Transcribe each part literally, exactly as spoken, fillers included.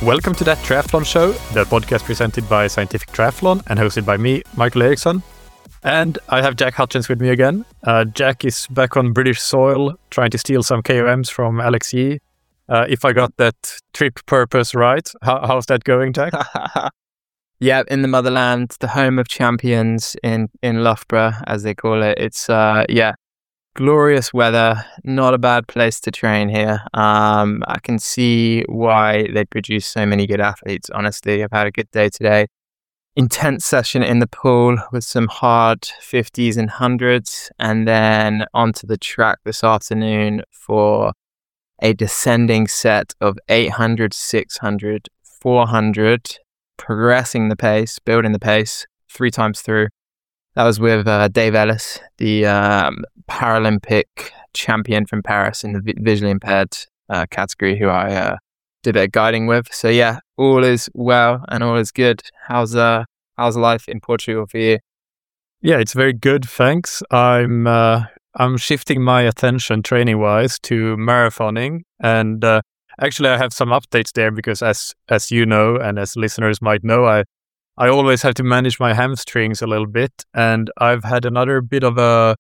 Welcome to That Triathlon Show, the podcast presented by Scientific Triathlon and hosted by me, Michael Eriksson. And I have Jack Hutchins with me again. Uh, Jack is back on British soil, trying to steal some K O Ms from Alex Yee. Uh, if I got that trip purpose right, how, how's that going, Jack? Yeah, in the motherland, the home of champions in, in Loughborough, as they call it. It's, uh, yeah, glorious weather, not a bad place to train here. Um, I can see why they produce so many good athletes, honestly. I've had a good day today. Intense session in the pool with some hard fifties and hundreds, and then onto the track this afternoon for a descending set of eight hundred, six hundred, four hundred, progressing the pace, building the pace three times through. That was with uh, Dave Ellis, the um, Paralympic champion from Paris in the vi- visually impaired uh, category, who I uh, did a bit of guiding with. So yeah, all is well and all is good. How's uh how's life in Portugal for you? Yeah, it's very good, thanks. I'm uh, I'm shifting my attention training-wise to marathoning, and uh, actually I have some updates there because, as as you know and as listeners might know, I. I always have to manage my hamstrings a little bit, and I've had another bit of a,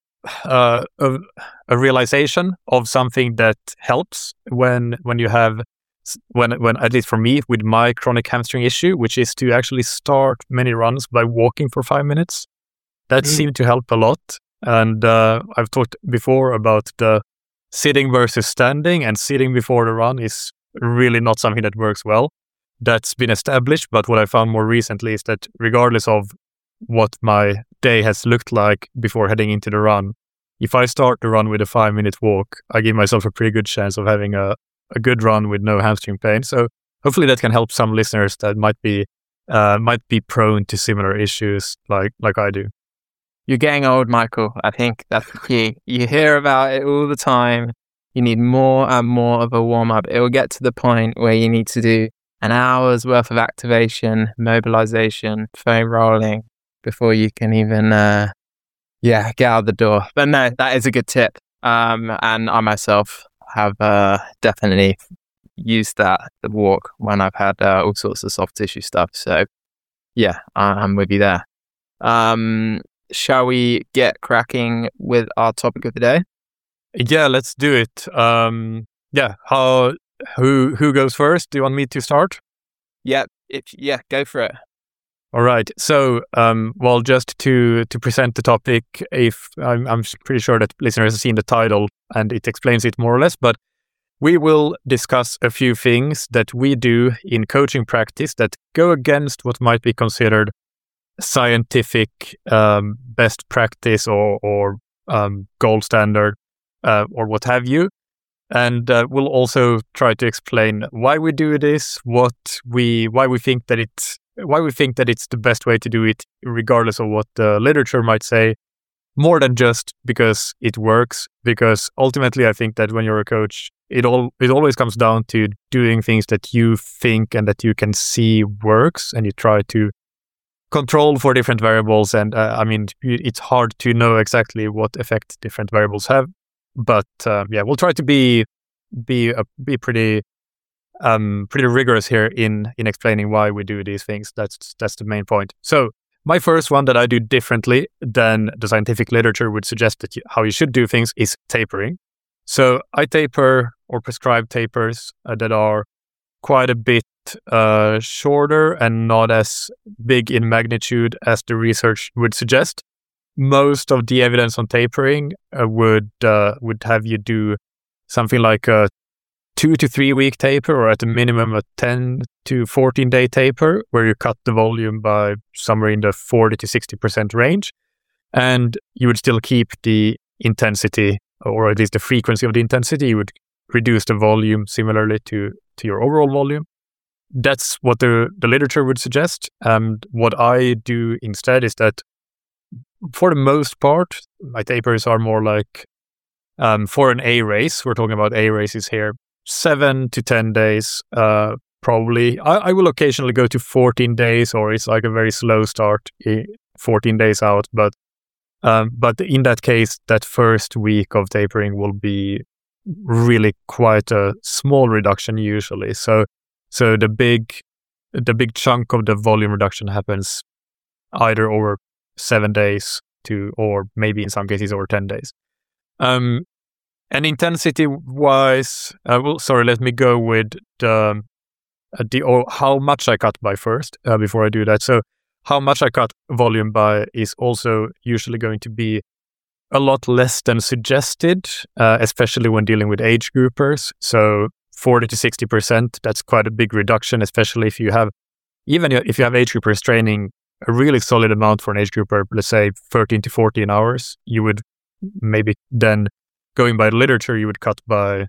uh, a a realization of something that helps when when you have when when at least for me with my chronic hamstring issue, which is to actually start many runs by walking for five minutes. That mm. seemed to help a lot, and uh, I've talked before about the sitting versus standing, and sitting before the run is really not something that works well. That's been established, but what I found more recently is that regardless of what my day has looked like before heading into the run, if I start the run with a five-minute walk, I give myself a pretty good chance of having a, a good run with no hamstring pain. So hopefully that can help some listeners that might be uh, might be prone to similar issues like like I do. You're getting old, Michael. I think that's the key. You hear about it all the time. You need more and more of a warm-up. It will get to the point where you need to do an hour's worth of activation, mobilization, foam rolling before you can even, uh, yeah, get out the door. But no, that is a good tip. Um, and I myself have uh, definitely used that, the walk, when I've had uh, all sorts of soft tissue stuff. So yeah, I'm with you there. Um, shall we get cracking with our topic of the day? Yeah, let's do it. Um, yeah, how... Who who goes first? Do you want me to start? Yeah, it, yeah, go for it. All right. So, um, well, just to to present the topic, if I'm, I'm pretty sure that listeners have seen the title and it explains it more or less, but we will discuss a few things that we do in coaching practice that go against what might be considered scientific um, best practice or or um, gold standard uh, or what have you. And uh, we'll also try to explain why we do this, what we, why we think that it's, why we think that it's the best way to do it, regardless of what the literature might say, more than just because it works. Because ultimately, I think that when you're a coach, it all it always comes down to doing things that you think and that you can see works, and you try to control for different variables. And uh, I mean, it's hard to know exactly what effect different variables have. But uh, yeah, we'll try to be be uh, be pretty um, pretty rigorous here in in explaining why we do these things. That's that's the main point. So my first one that I do differently than the scientific literature would suggest that you, how you should do things is tapering. So I taper or prescribe tapers uh, that are quite a bit uh, shorter and not as big in magnitude as the research would suggest. Most of the evidence on tapering uh, would uh, would have you do something like a two to three week taper, or at a minimum a ten to fourteen day taper, where you cut the volume by somewhere in the forty to sixty percent range, and you would still keep the intensity, or at least the frequency of the intensity. You would reduce the volume similarly to to your overall volume. That's what the the literature would suggest. And what I do instead is that, for the most part, my tapers are more like um, for an A race. We're talking about A races here, seven to ten days, uh, probably. I, I will occasionally go to fourteen days, or it's like a very slow start, fourteen days out. But um, but in that case, that first week of tapering will be really quite a small reduction usually. So So the big, the big chunk of the volume reduction happens either over seven days to, or maybe in some cases over ten days. Um, and intensity-wise, uh, well, sorry, let me go with the, uh, the or how much I cut by first uh, before I do that. So how much I cut volume by is also usually going to be a lot less than suggested, uh, especially when dealing with age groupers. So forty to sixty percent, that's quite a big reduction, especially if you have, even if you have age groupers training a really solid amount for an age grouper, let's say thirteen to fourteen hours, you would maybe then, going by the literature, you would cut by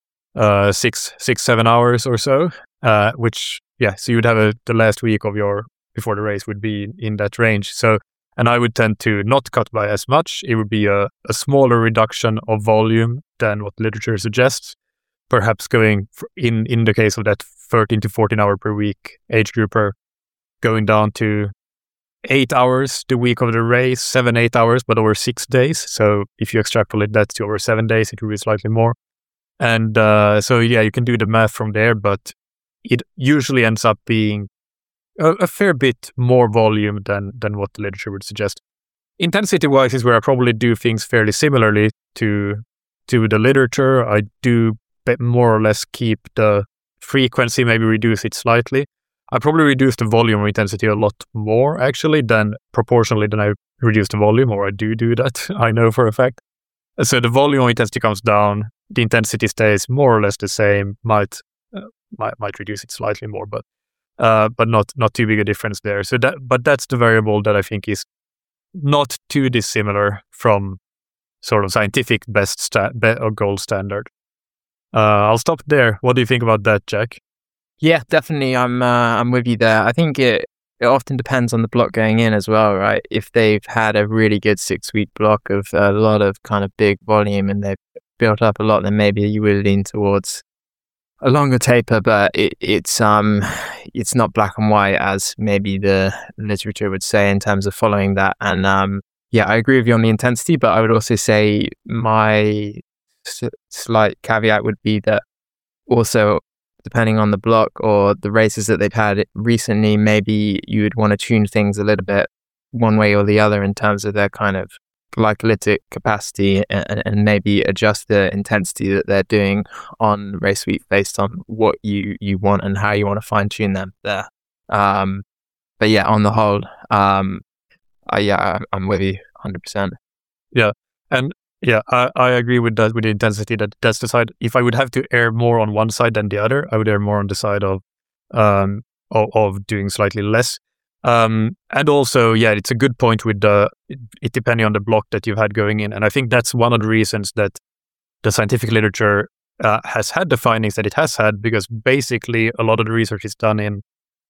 uh, six, six, seven hours or so, uh, which, yeah, so you would have a, the last week of your, before the race would be in that range. So, and I would tend to not cut by as much. It would be a, a smaller reduction of volume than what literature suggests, perhaps going for, in, in the case of that thirteen to fourteen hour per week age grouper, going down to eight hours the week of the race, seven, eight hours, but over six days. So if you extrapolate that to over seven days, it will be slightly more. And uh, so, yeah, you can do the math from there, but it usually ends up being a, a fair bit more volume than, than what the literature would suggest. Intensity-wise is where I probably do things fairly similarly to, to the literature. I do more or less keep the frequency, maybe reduce it slightly. I probably reduce the volume or intensity a lot more, actually, than proportionally than I reduce the volume, or I do do that, I know for a fact. So the volume or intensity comes down, the intensity stays more or less the same, might uh, might, might reduce it slightly more, but uh, but not not too big a difference there. So that, but that's the variable that I think is not too dissimilar from sort of scientific best sta- be- or gold standard. Uh, I'll stop there. What do you think about that, Jack? Yeah, definitely. I'm uh, I'm with you there. I think it it often depends on the block going in as well, right? If they've had a really good six week block of a lot of kind of big volume and they've built up a lot, then maybe you would lean towards a longer taper. But it, it's um it's not black and white as maybe the literature would say in terms of following that. And um yeah, I agree with you on the intensity, but I would also say my s- slight caveat would be that also, depending on the block or the races that they've had recently, maybe you would want to tune things a little bit one way or the other in terms of their kind of glycolytic capacity and, and maybe adjust the intensity that they're doing on race week based on what you, you want and how you want to fine tune them there. Um, but yeah, on the whole, um, I, yeah, I'm with you one hundred percent. Yeah. And Yeah, I, I agree with that, with the intensity. That that's the side. If I would have to err more on one side than the other, I would err more on the side of um of, of doing slightly less. Um, and also, yeah, it's a good point with the it, it depending on the block that you've had going in, and I think that's one of the reasons that the scientific literature uh, has had the findings that it has had, because basically a lot of the research is done in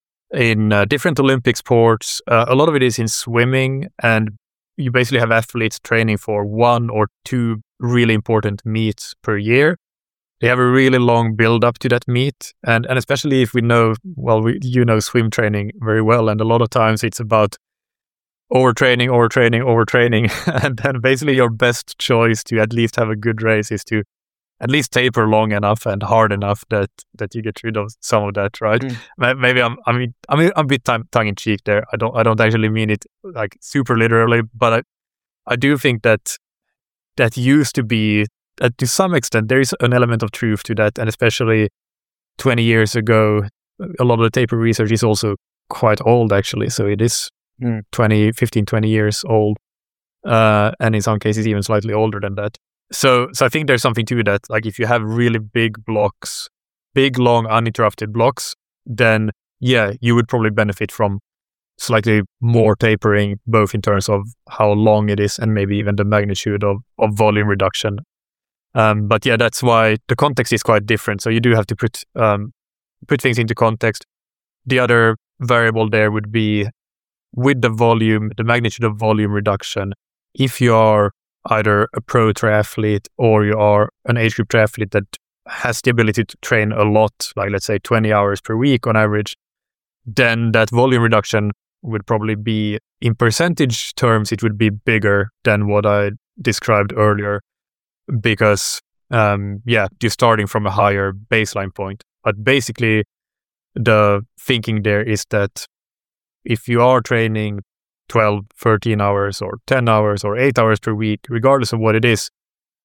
in uh, different Olympic sports. Uh, a lot of it is in swimming, and you basically have athletes training for one or two really important meets per year. They have a really long build up to that meet. And, and especially if we know, well, we, you know, swim training very well. And a lot of times it's about overtraining, overtraining, overtraining. And then basically your best choice to at least have a good race is to at least taper long enough and hard enough that, that you get rid of some of that, right? Mm. Maybe I'm, I mean, I mean, I'm a bit tongue in cheek there. I don't, I don't actually mean it like super literally, but I, I do think that that used to be, uh, to some extent, there is an element of truth to that, and especially twenty years ago, a lot of the taper research is also quite old, actually. So it is mm. twenty, fifteen, twenty years old, uh, and in some cases even slightly older than that. So, so I think there's something to that. Like if you have really big blocks, big, long, uninterrupted blocks, then yeah, you would probably benefit from slightly more tapering, both in terms of how long it is and maybe even the magnitude of, of volume reduction. Um, but yeah, that's why the context is quite different. So you do have to put um, put things into context. The other variable there would be with the volume, the magnitude of volume reduction. If you are either a pro triathlete or you are an age group triathlete that has the ability to train a lot, like let's say twenty hours per week on average, then that volume reduction would probably be, in percentage terms, it would be bigger than what I described earlier, because um, yeah, you're starting from a higher baseline point. But basically, the thinking there is that if you are training twelve, thirteen hours or ten hours or eight hours per week, regardless of what it is,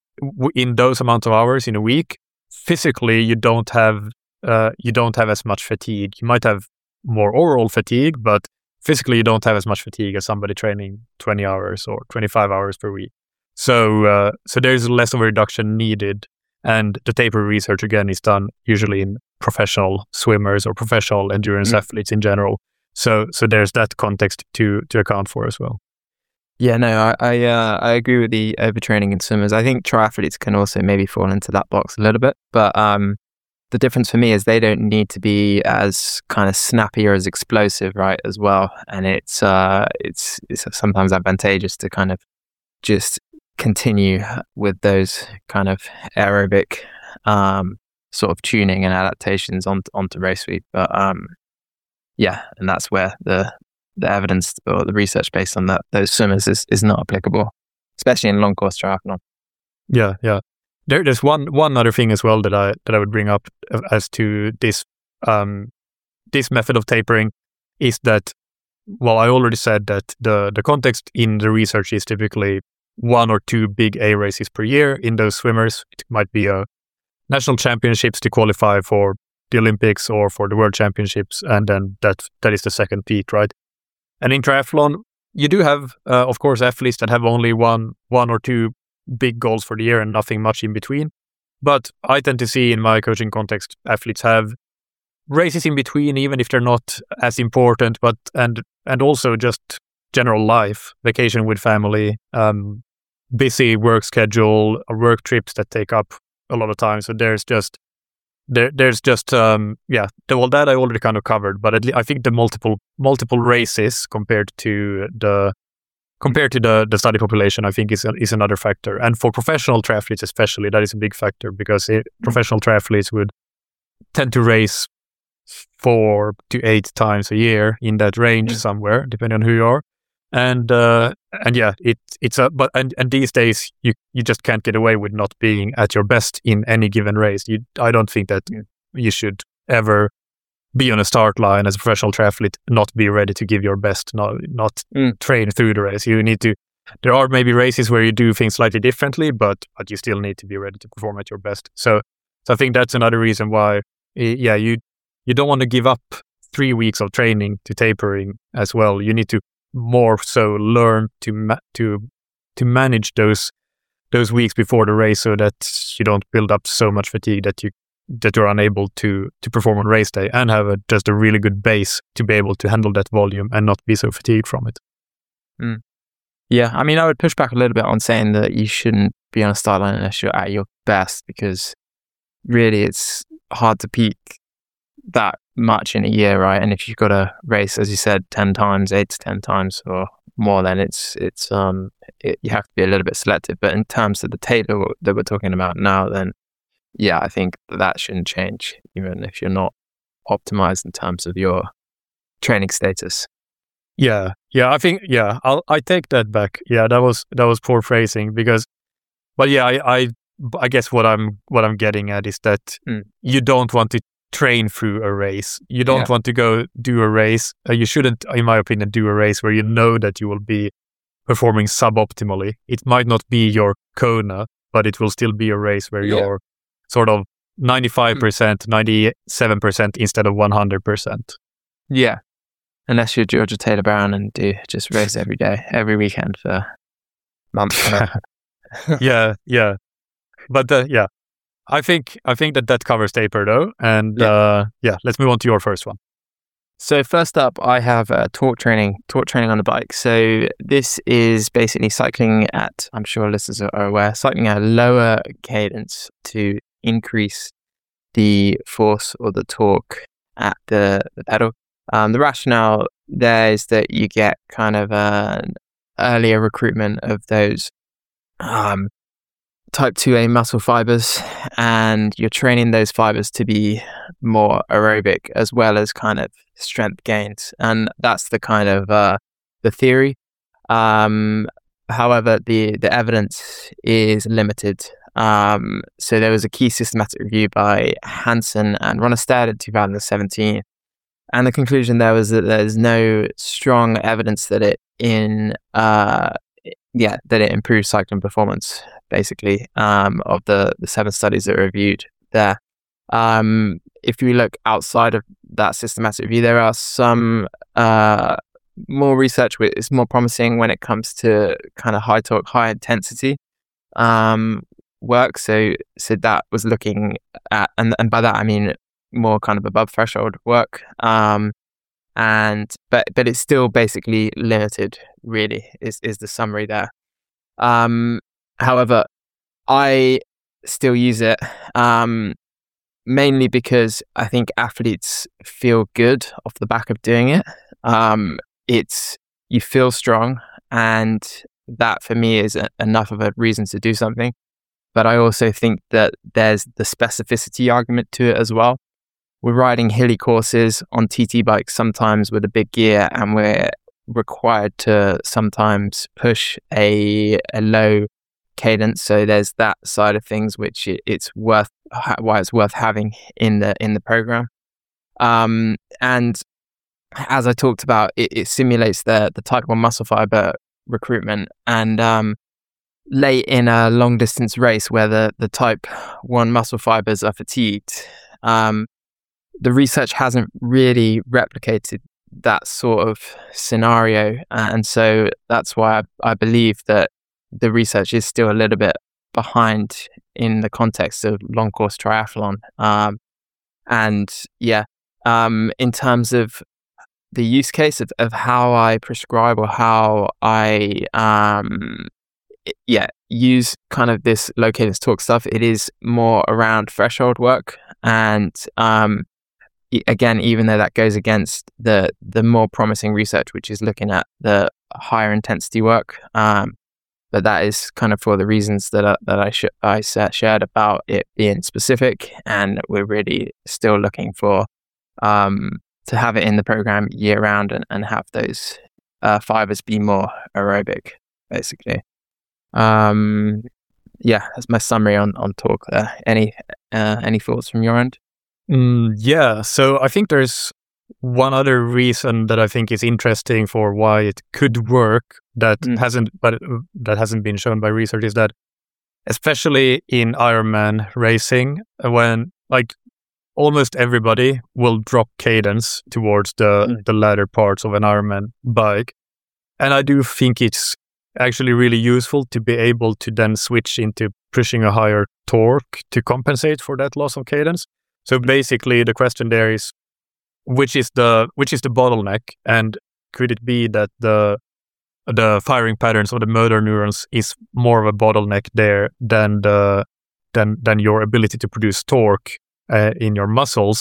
w- in those amount of hours in a week, physically you don't have uh, you don't have as much fatigue. You might have more overall fatigue, but physically you don't have as much fatigue as somebody training twenty hours or twenty-five hours per week. So uh, so there's less of a reduction needed. And the taper research, again, is done usually in professional swimmers or professional endurance mm. athletes in general. So so there's that context to to account for as well. Yeah, no, I I, uh, I agree with the overtraining in swimmers. I think triathletes can also maybe fall into that box a little bit. But um, the difference for me is they don't need to be as kind of snappy or as explosive, right, as well. And it's uh, it's it's sometimes advantageous to kind of just continue with those kind of aerobic um, sort of tuning and adaptations on, onto race week. But um, yeah, and that's where the the evidence or the research based on that those swimmers is, is not applicable, especially in long course triathlon. Yeah, yeah. There, there's one one other thing as well that I that I would bring up as to this um, this method of tapering is that, well, I already said that the the context in the research is typically one or two big A races per year in those swimmers. It might be a national championships to qualify for the Olympics or for the World Championships, and then that that is the second peak, right? And in triathlon, you do have, uh, of course, athletes that have only one one or two big goals for the year and nothing much in between. But I tend to see in my coaching context, athletes have races in between, even if they're not as important, but and and also just general life, vacation with family, um, busy work schedule, or work trips that take up a lot of time. So there's just there there's just um, yeah, the, well, that I already kind of covered. But at least I think the multiple multiple races compared to the compared to the, the study population, I think is a, is another factor. And for professional triathletes especially, that is a big factor, because it, professional triathletes would tend to race four to eight times a year in that range mm. somewhere, depending on who you are. And uh, and yeah, it it's a but and, and these days you, you just can't get away with not being at your best in any given race. You I don't think that mm. you should ever be on a start line as a professional triathlete, not be ready to give your best, not not mm. train through the race. You need to. There are maybe races where you do things slightly differently, but but you still need to be ready to perform at your best. So so I think that's another reason why yeah you you don't want to give up three weeks of training to tapering as well. You need to more so learn to ma- to to manage those those weeks before the race, so that you don't build up so much fatigue that you that you're unable to to perform on race day, and have a, just a really good base to be able to handle that volume and not be so fatigued from it. Mm. Yeah, I mean, I would push back a little bit on saying that you shouldn't be on a start line unless you're at your best, because really it's hard to peak that much in a year, right? And if you've got to race, as you said, ten times, eight to ten times or more, then it's it's um it, you have to be a little bit selective. But in terms of the taper that we're talking about now, then yeah, I think that shouldn't change, even if you're not optimized in terms of your training status. Yeah, yeah, I think yeah, I'll I take that back. Yeah, that was that was poor phrasing, because, but yeah, I I, I guess what I'm what I'm getting at is that mm. you don't want to train through a race. You don't yeah. want to go do a race. Uh, you shouldn't, in my opinion, do a race where you know that you will be performing suboptimally. It might not be your Kona, but it will still be a race where yeah. you're sort of ninety-five percent, mm. ninety-seven percent instead of one hundred percent. Yeah. Unless you're Georgia Taylor Brown and do just race every day, every weekend for months. yeah, yeah. But uh, yeah. I think I think that that covers taper though, and yeah. Uh, yeah, let's move on to your first one. So first up, I have uh, torque training, torque training on the bike. So this is basically cycling at, I'm sure listeners are aware, cycling at a lower cadence to increase the force or the torque at the, the pedal. Um, the rationale there is that you get kind of an earlier recruitment of those um, type two A muscle fibers, and you're training those fibers to be more aerobic as well as kind of strength gains. And that's the kind of uh, the theory. Um, however, the, the evidence is limited. Um, so there was a key systematic review by Hansen and Ronestad in two thousand seventeen, and the conclusion there was that there's no strong evidence that it in uh yeah that it improves cycling performance, basically, um of the the seven studies that were reviewed there. Um if you look outside of that systematic review, there are some uh more research which is more promising when it comes to kind of high torque, high intensity um work. So so that was looking at, and and by that I mean more kind of above threshold work, um and but but it's still basically limited, really, is is the summary there. Um however, I still use it, um mainly because I think athletes feel good off the back of doing it. Um it's you feel strong, and that for me is a, enough of a reason to do something. But I also think that there's the specificity argument to it as well. We're riding hilly courses on T T bikes sometimes with a big gear, and we're required to sometimes push a a low cadence. So there's that side of things which it, it's worth why it's worth having in the in the program. Um, and as I talked about, it, it simulates the the type one muscle fiber recruitment, and um, late in a long distance race where the the type one muscle fibers are fatigued, um, the research hasn't really replicated that sort of scenario, uh, and so that's why I, I believe that the research is still a little bit behind in the context of long course triathlon. Um, and yeah, um, in terms of the use case of, of how I prescribe or how I um, yeah use kind of this low cadence torque stuff, it is more around threshold work, and um, again, even though that goes against the the more promising research, which is looking at the higher intensity work, um, but that is kind of for the reasons that I, that I sh- I shared about it being specific, and we're really still looking for um, to have it in the program year round and, and have those uh, fibers be more aerobic, basically. Um, yeah, that's my summary on on torque there. Any uh, any thoughts from your end? Mm, yeah, so I think there's one other reason that I think is interesting for why it could work that mm. hasn't, but that hasn't been shown by research, is that especially in Ironman racing, when like almost everybody will drop cadence towards the mm. the latter parts of an Ironman bike, and I do think it's actually really useful to be able to then switch into pushing a higher torque to compensate for that loss of cadence. So basically, the question there is, which is the which is the bottleneck, and could it be that the the firing patterns of the motor neurons is more of a bottleneck there than the than than your ability to produce torque uh, in your muscles?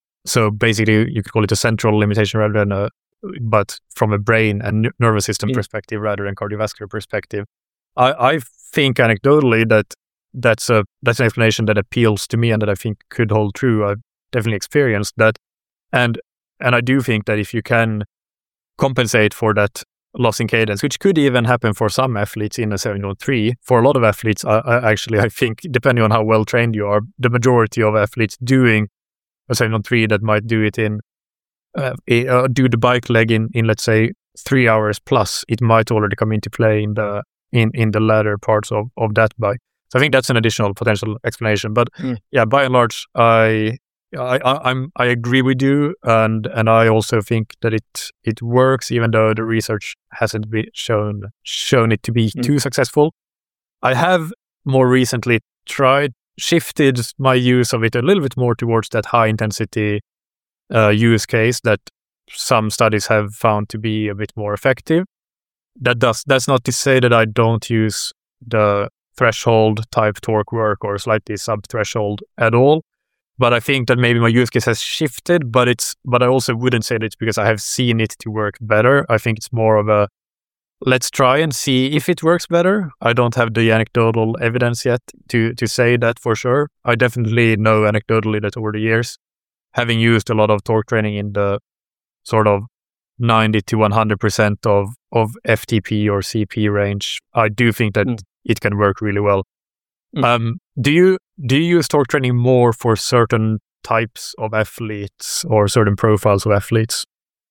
So basically, you could call it a central limitation rather than a, but from a brain and nervous system yeah. perspective rather than cardiovascular perspective. I I think anecdotally that. That's a that's an explanation that appeals to me and that I think could hold true. I've definitely experienced that, and and I do think that if you can compensate for that loss in cadence, which could even happen for some athletes in a seven oh three, for a lot of athletes, I, I actually I think depending on how well trained you are, the majority of athletes doing a seven oh three that might do it in uh, uh, do the bike leg in in let's say three hours plus, it might already come into play in the in in the latter parts of of that bike. So I think that's an additional potential explanation, but mm. yeah, by and large, I, I, I'm, I agree with you, and and I also think that it it works, even though the research hasn't been shown shown it to be mm. too successful. I have more recently tried shifted my use of it a little bit more towards that high intensity uh, use case that some studies have found to be a bit more effective. That does that's not to say that I don't use the threshold type torque work or slightly sub threshold at all, but I think that maybe my use case has shifted, but it's but I also wouldn't say that it's because I have seen it to work better. I think it's more of a let's try and see if it works better. I don't have the anecdotal evidence yet to to say that for sure. I definitely know anecdotally that over the years, having used a lot of torque training in the sort of ninety to one hundred percent of of F T P or C P range, I do think that mm. it can work really well. Mm. Um, do you do you use torque training more for certain types of athletes or certain profiles of athletes?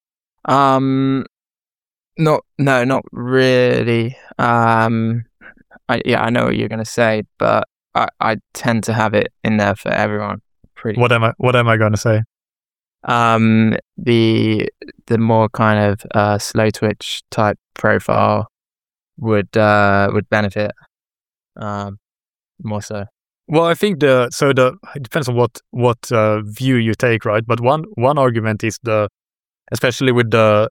Um, not no, not really. Um, I yeah, I know what you're going to say, but I, I tend to have it in there for everyone. Pretty. What am I? What am I going to say? Um, the the more kind of uh, slow twitch type profile would uh, would benefit um, more so. Well, I think the so the it depends on what what uh, view you take, right? But one one argument is the especially with the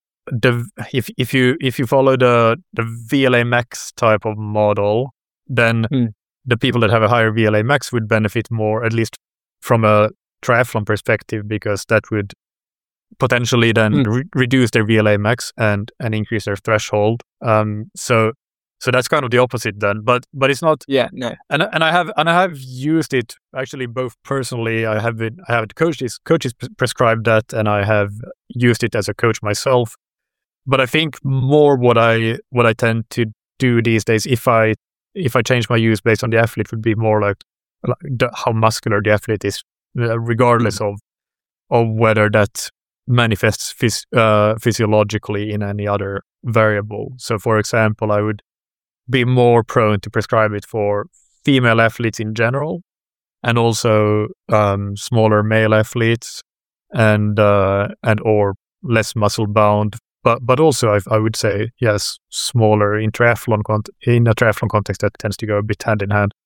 the if if you if you follow the the V L A max type of model, then mm. the people that have a higher V L A max would benefit more, at least from a triathlon perspective, because that would potentially then mm. re- reduce their V L A max and and increase their threshold. Um, so so that's kind of the opposite then. But but it's not. Yeah, no. And and I have and I have used it actually both personally. I have been I have coaches coaches prescribed that, and I have used it as a coach myself. But I think more what I what I tend to do these days, if I if I change my use based on the athlete, would be more like, like the, how muscular the athlete is, uh, regardless mm. of of whether that manifests phys- uh, physiologically in any other variable. So, for example, I would be more prone to prescribe it for female athletes in general, and also um, smaller male athletes, and uh, and or less muscle bound. But but also I, I would say yes, smaller in triathlon con- in a triathlon context that tends to go a bit hand in hand.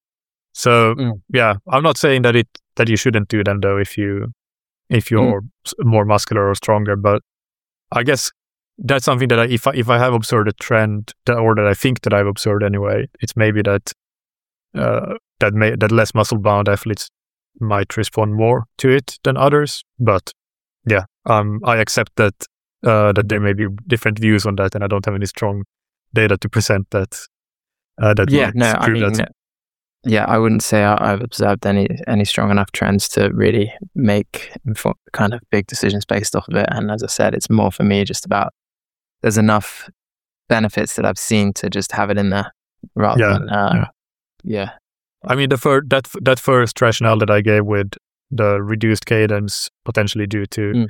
So mm. yeah, I'm not saying that it that you shouldn't do them though if you if you're mm. more muscular or stronger. But I guess that's something that I, if I if I have observed a trend that, or that I think that I've observed anyway, it's maybe that uh, that may that less muscle bound athletes might respond more to it than others. But yeah, um, I accept that. Uh, that there may be different views on that, and I don't have any strong data to present that. Uh, that yeah, no, I mean, that. yeah, I wouldn't say I, I've observed any any strong enough trends to really make info- kind of big decisions based off of it. And as I said, it's more for me just about there's enough benefits that I've seen to just have it in there rather yeah, than uh, yeah. yeah. I mean, the fir- that that first rationale that I gave with the reduced cadence potentially due to. Mm.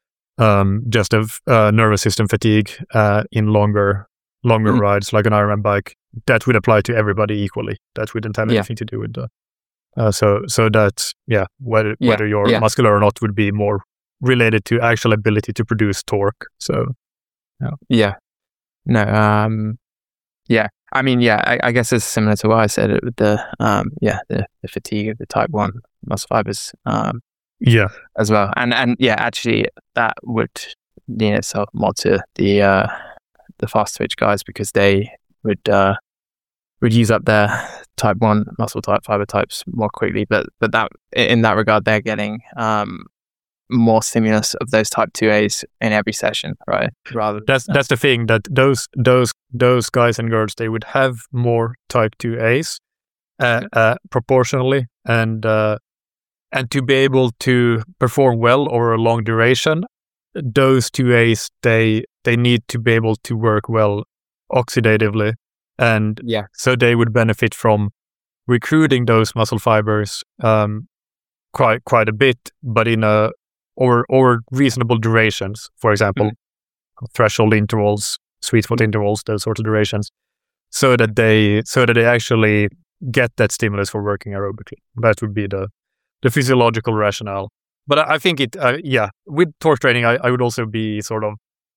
Um, just of uh, nervous system fatigue uh, in longer longer mm. rides, like an Ironman bike, that would apply to everybody equally. That wouldn't have anything yeah. to do with the. Uh, so so that yeah, whether yeah. whether you're yeah. muscular or not would be more related to actual ability to produce torque. So yeah, yeah, no, um, yeah. I mean, yeah, I, I guess it's similar to what I said with the um, yeah, the, the fatigue of the type one muscle fibers. Um, Yeah, as well, and and yeah, actually, that would lean itself more to the uh, the fast twitch guys because they would uh, would use up their type one muscle type fiber types more quickly. But but that in that regard, they're getting um, more stimulus of those type two A's in every session, right? Rather that's that's the thing that those those those guys and girls, they would have more type two A's uh, uh, proportionally, and. Uh, And to be able to perform well over a long duration, those two A's, they they need to be able to work well oxidatively. And yeah. so they would benefit from recruiting those muscle fibers um, quite quite a bit, but in a or or reasonable durations. For example, mm-hmm. threshold intervals, sweet spot intervals, those sorts of durations, so that they so that they actually get that stimulus for working aerobically. That would be the the physiological rationale. But I, I think it, uh, yeah, with torque training, I, I would also be sort of,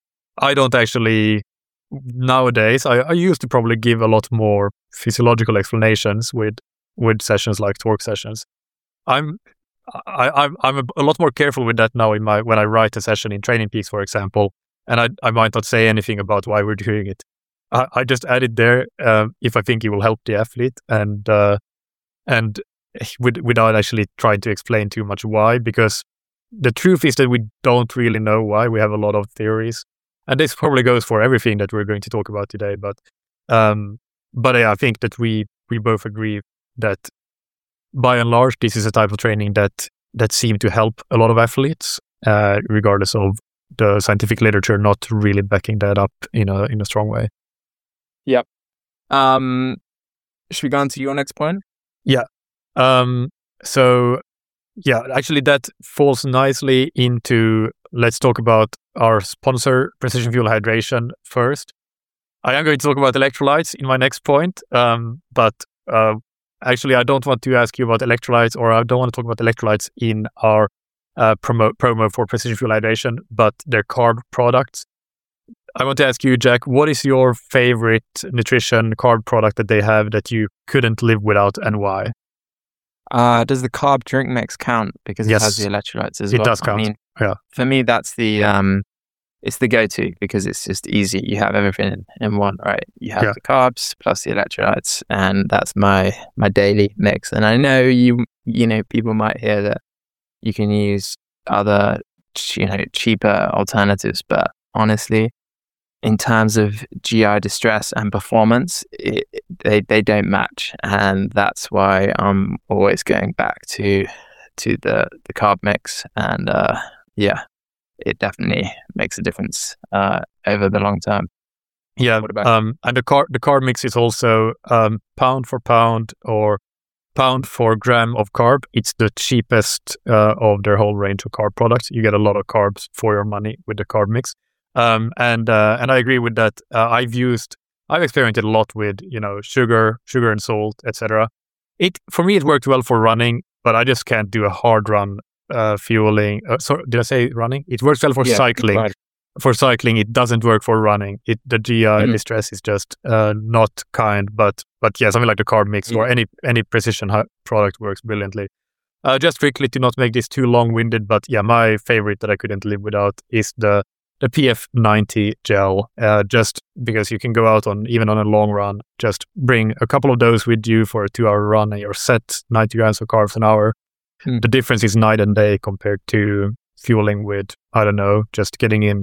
I don't actually, nowadays, I, I used to probably give a lot more physiological explanations with with sessions like torque sessions. I'm I, I'm I'm a, a lot more careful with that now in my when I write a session in Training Peaks, for example, and I I might not say anything about why we're doing it. I, I just add it there uh, if I think it will help the athlete, and uh, and with, without actually trying to explain too much why, because the truth is that we don't really know why. We have a lot of theories, and this probably goes for everything that we're going to talk about today. But um, but yeah, I think that we we both agree that by and large, this is a type of training that that seemed to help a lot of athletes, uh, regardless of the scientific literature not really backing that up in a in a strong way. Yep. Um, should we go on to your next point? Yeah. Um, so yeah, actually that falls nicely into, let's talk about our sponsor, Precision Fuel Hydration, first. I am going to talk about electrolytes in my next point, um, but uh, actually I don't want to ask you about electrolytes, or I don't want to talk about electrolytes in our uh, promo, promo for Precision Fuel Hydration, but their carb products. I want to ask you, Jack, what is your favorite nutrition carb product that they have that you couldn't live without, and why? Uh, does the carb drink mix count? Because it Yes. has the electrolytes as It well. does count. I mean, Yeah. for me, that's the um, it's the go-to because it's just easy. You have everything in, in one, right? You have Yeah. the carbs plus the electrolytes, and that's my my daily mix. And I know you you know people might hear that you can use other you know cheaper alternatives, but honestly, in terms of G I distress and performance, it, they they don't match, and that's why I'm always going back to to the the carb mix. And uh, yeah, it definitely makes a difference uh, over the long term. Yeah, What about- um, and the carb the carb mix is also um, pound for pound or pound for gram of carb. It's the cheapest uh, of their whole range of carb products. You get a lot of carbs for your money with the carb mix. Um, and uh, and I agree with that. Uh, I've used, I've experimented a lot with, you know, sugar, sugar and salt, et cetera. It for me, it worked well for running, but I just can't do a hard run uh, fueling. Uh, sorry, did I say running? It works well for Yeah, cycling. right. For cycling, it doesn't work for running. It the G I Mhm. distress is just uh, not kind. But but yeah, something like the carb mix or Yeah. any any precision hi- product works brilliantly. Uh, just quickly to not make this too long winded, but yeah, my favorite that I couldn't live without is the the P F ninety gel. Uh, just because you can go out on even on a long run, just bring a couple of those with you for a two hour run, and you're set ninety grams of carbs an hour. Hmm. The difference is night and day compared to fueling with, I don't know, just getting in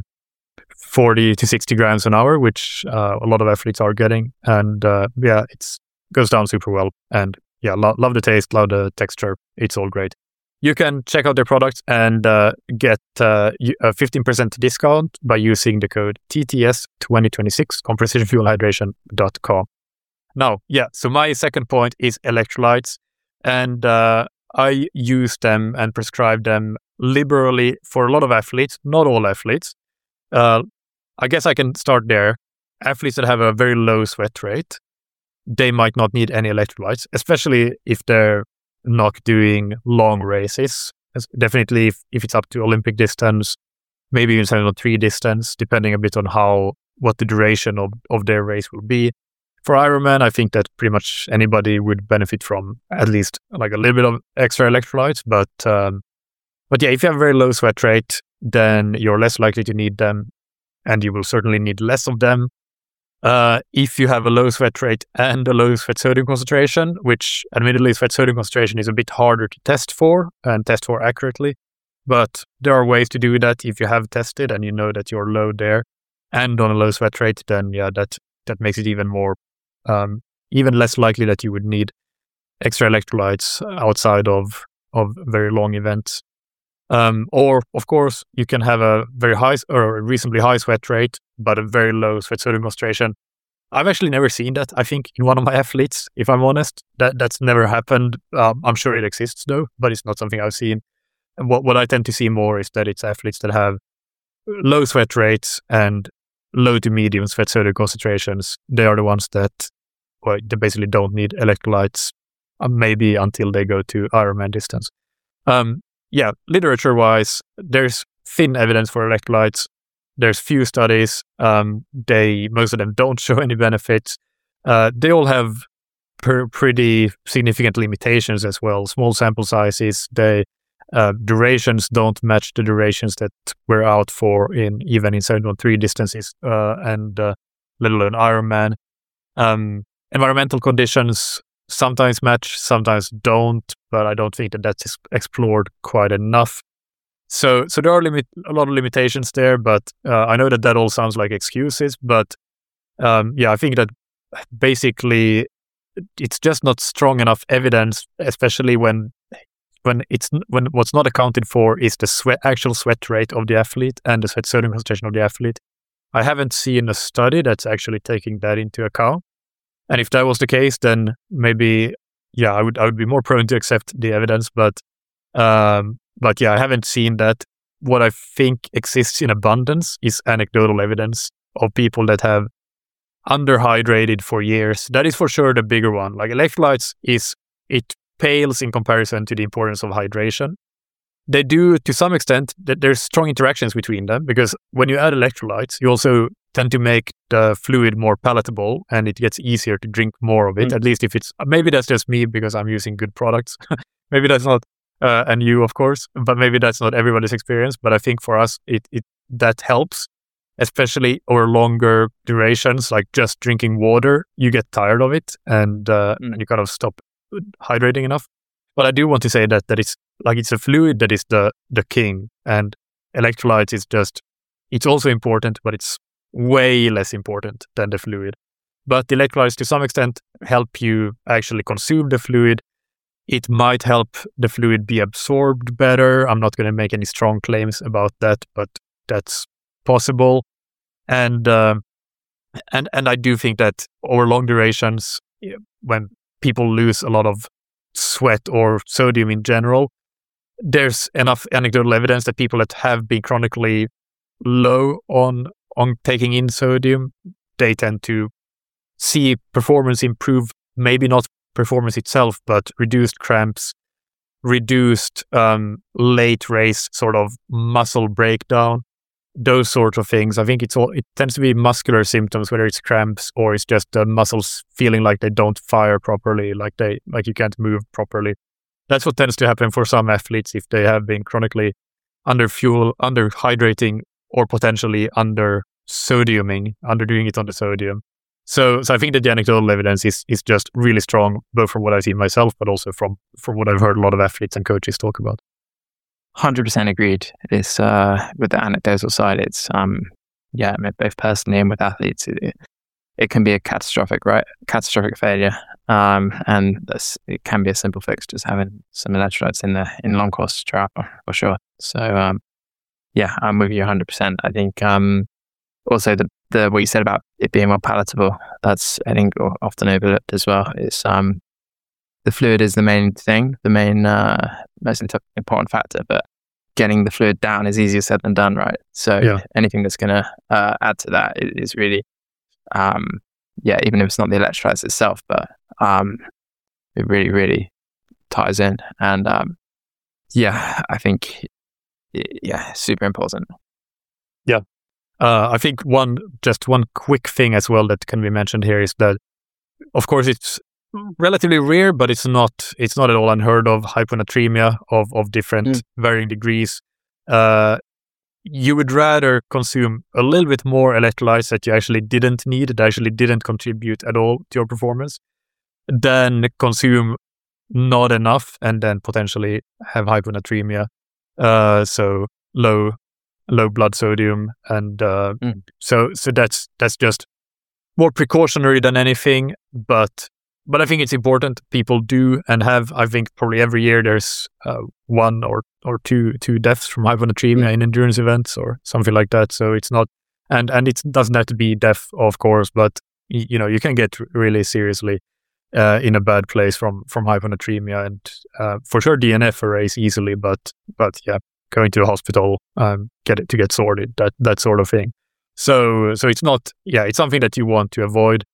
forty to sixty grams an hour, which uh, a lot of athletes are getting. And uh, yeah, it's goes down super well. And yeah, lo- love the taste, love the texture. It's all great. You can check out their products and uh, get uh, y- a fifteen percent discount by using the code T T S twenty twenty-six on precision fuel hydration dot com. Now, yeah, so my second point is electrolytes. And uh, I use them and prescribe them liberally for a lot of athletes, not all athletes. Uh, I guess I can start there. Athletes that have a very low sweat rate, they might not need any electrolytes, especially if they're not doing long races. As- Definitely if, if it's up to Olympic distance, maybe even seven or three distance, depending a bit on how what the duration of, of their race will be. For Ironman, I think that pretty much anybody would benefit from at least like a little bit of extra electrolytes. But um, but yeah, if you have a very low sweat rate, then you're less likely to need them, and you will certainly need less of them. Uh, if you have a low sweat rate and a low sweat sodium concentration, which admittedly sweat sodium concentration is a bit harder to test for and test for accurately, but there are ways to do that. If you have tested and you know that you're low there and on a low sweat rate, then yeah, that that makes it even more, um, even less likely that you would need extra electrolytes outside of of very long events. Um, or, of course, you can have a very high or a reasonably high sweat rate, but a very low sweat sodium concentration. I've actually never seen that, I think, in one of my athletes, if I'm honest. That That's never happened. Um, I'm sure it exists, though, but it's not something I've seen. And what, what I tend to see more is that it's athletes that have low sweat rates and low to medium sweat sodium concentrations. They are the ones that, well, they basically don't need electrolytes, uh, maybe until they go to Ironman distance. Um, Yeah, literature-wise, there's thin evidence for electrolytes. There's few studies. Um, they most of them don't show any benefits. Uh, they all have per- pretty significant limitations as well. Small sample sizes. They uh, durations don't match the durations that we're out for in even in seven on three distances, uh, and uh, let alone Ironman. Um, environmental conditions sometimes match, sometimes don't, but I don't think that that's explored quite enough. So, so there are limit a lot of limitations there, but uh, I know that that all sounds like excuses, but um, yeah, I think that basically it's just not strong enough evidence, especially when when it's when what's not accounted for is the sweat actual sweat rate of the athlete and the sweat sodium concentration of the athlete. I haven't seen a study that's actually taking that into account. And if that was the case, then maybe, yeah, I would I would be more prone to accept the evidence. But Um, but yeah, I haven't seen that. What I think exists in abundance is anecdotal evidence of people that have underhydrated for years. That is for sure the bigger one. Like electrolytes is, it pales in comparison to the importance of hydration. They do, to some extent, that there's strong interactions between them, because when you add electrolytes, you also tend to make the fluid more palatable and it gets easier to drink more of it. Mm. At least if it's, maybe that's just me because I'm using good products. Maybe that's not, uh, and you, of course, but maybe that's not everybody's experience. But I think for us, it, it that helps, especially over longer durations, like just drinking water, you get tired of it and, uh, mm. and you kind of stop hydrating enough. But I do want to say that that it's like it's a fluid that is the the king, and electrolytes is just, it's also important, but it's way less important than the fluid. But the electrolytes to some extent help you actually consume the fluid. It might help the fluid be absorbed better. I'm not going to make any strong claims about that, but that's possible. And uh, and and I do think that over long durations, when people lose a lot of sweat or sodium in general, there's enough anecdotal evidence that people that have been chronically low on on taking in sodium, they tend to see performance improve, maybe not performance itself, but reduced cramps, reduced um, late race sort of muscle breakdown, those sorts of things. I think it's all, it tends to be muscular symptoms, whether it's cramps or it's just the muscles feeling like they don't fire properly, like they like you can't move properly. That's what tends to happen for some athletes if they have been chronically under fuel, under hydrating, or potentially under sodiuming, under doing it on the sodium. So, so I think that the anecdotal evidence is is just really strong, both from what I've seen myself, but also from from what I've heard a lot of athletes and coaches talk about. one hundred percent agreed. It's uh, with the anecdotal side, it's um, yeah, both personally and with athletes, it, it can be a catastrophic, right? Catastrophic failure, um, and that's, it can be a simple fix, just having some electrolytes in the in long course trial for sure. So um, yeah, I'm with you one hundred percent. I think um, also the the what you said about it being more palatable, that's I think often overlooked as well. It's um. The fluid is the main thing, the main, uh, most important factor, but getting the fluid down is easier said than done, right? So yeah. anything that's going to uh, add to that is really, um, yeah, even if it's not the electrolytes itself, but um, it really, really ties in. And um, yeah, I think, yeah, super important. Yeah. Uh, I think one, just one quick thing as well that can be mentioned here is that, of course, it's relatively rare, but it's not it's not at all unheard of hyponatremia of of different mm. varying degrees. Uh, you would rather consume a little bit more electrolytes that you actually didn't need, that actually didn't contribute at all to your performance, than consume not enough and then potentially have hyponatremia. Uh, so low low blood sodium, and uh, mm. so so that's that's just more precautionary than anything, but. But I think it's important. People do and have, I think probably every year there's uh, one or, or two two deaths from hyponatremia in endurance events or something like that. So it's not, and, and it doesn't have to be death, of course, but y- you know, you can get really seriously uh, in a bad place from, from hyponatremia, and uh, for sure D N F arrays easily, but, but yeah, going to the hospital, um, get it to get sorted, that, that sort of thing. So, so it's not, yeah, it's something that you want to avoid.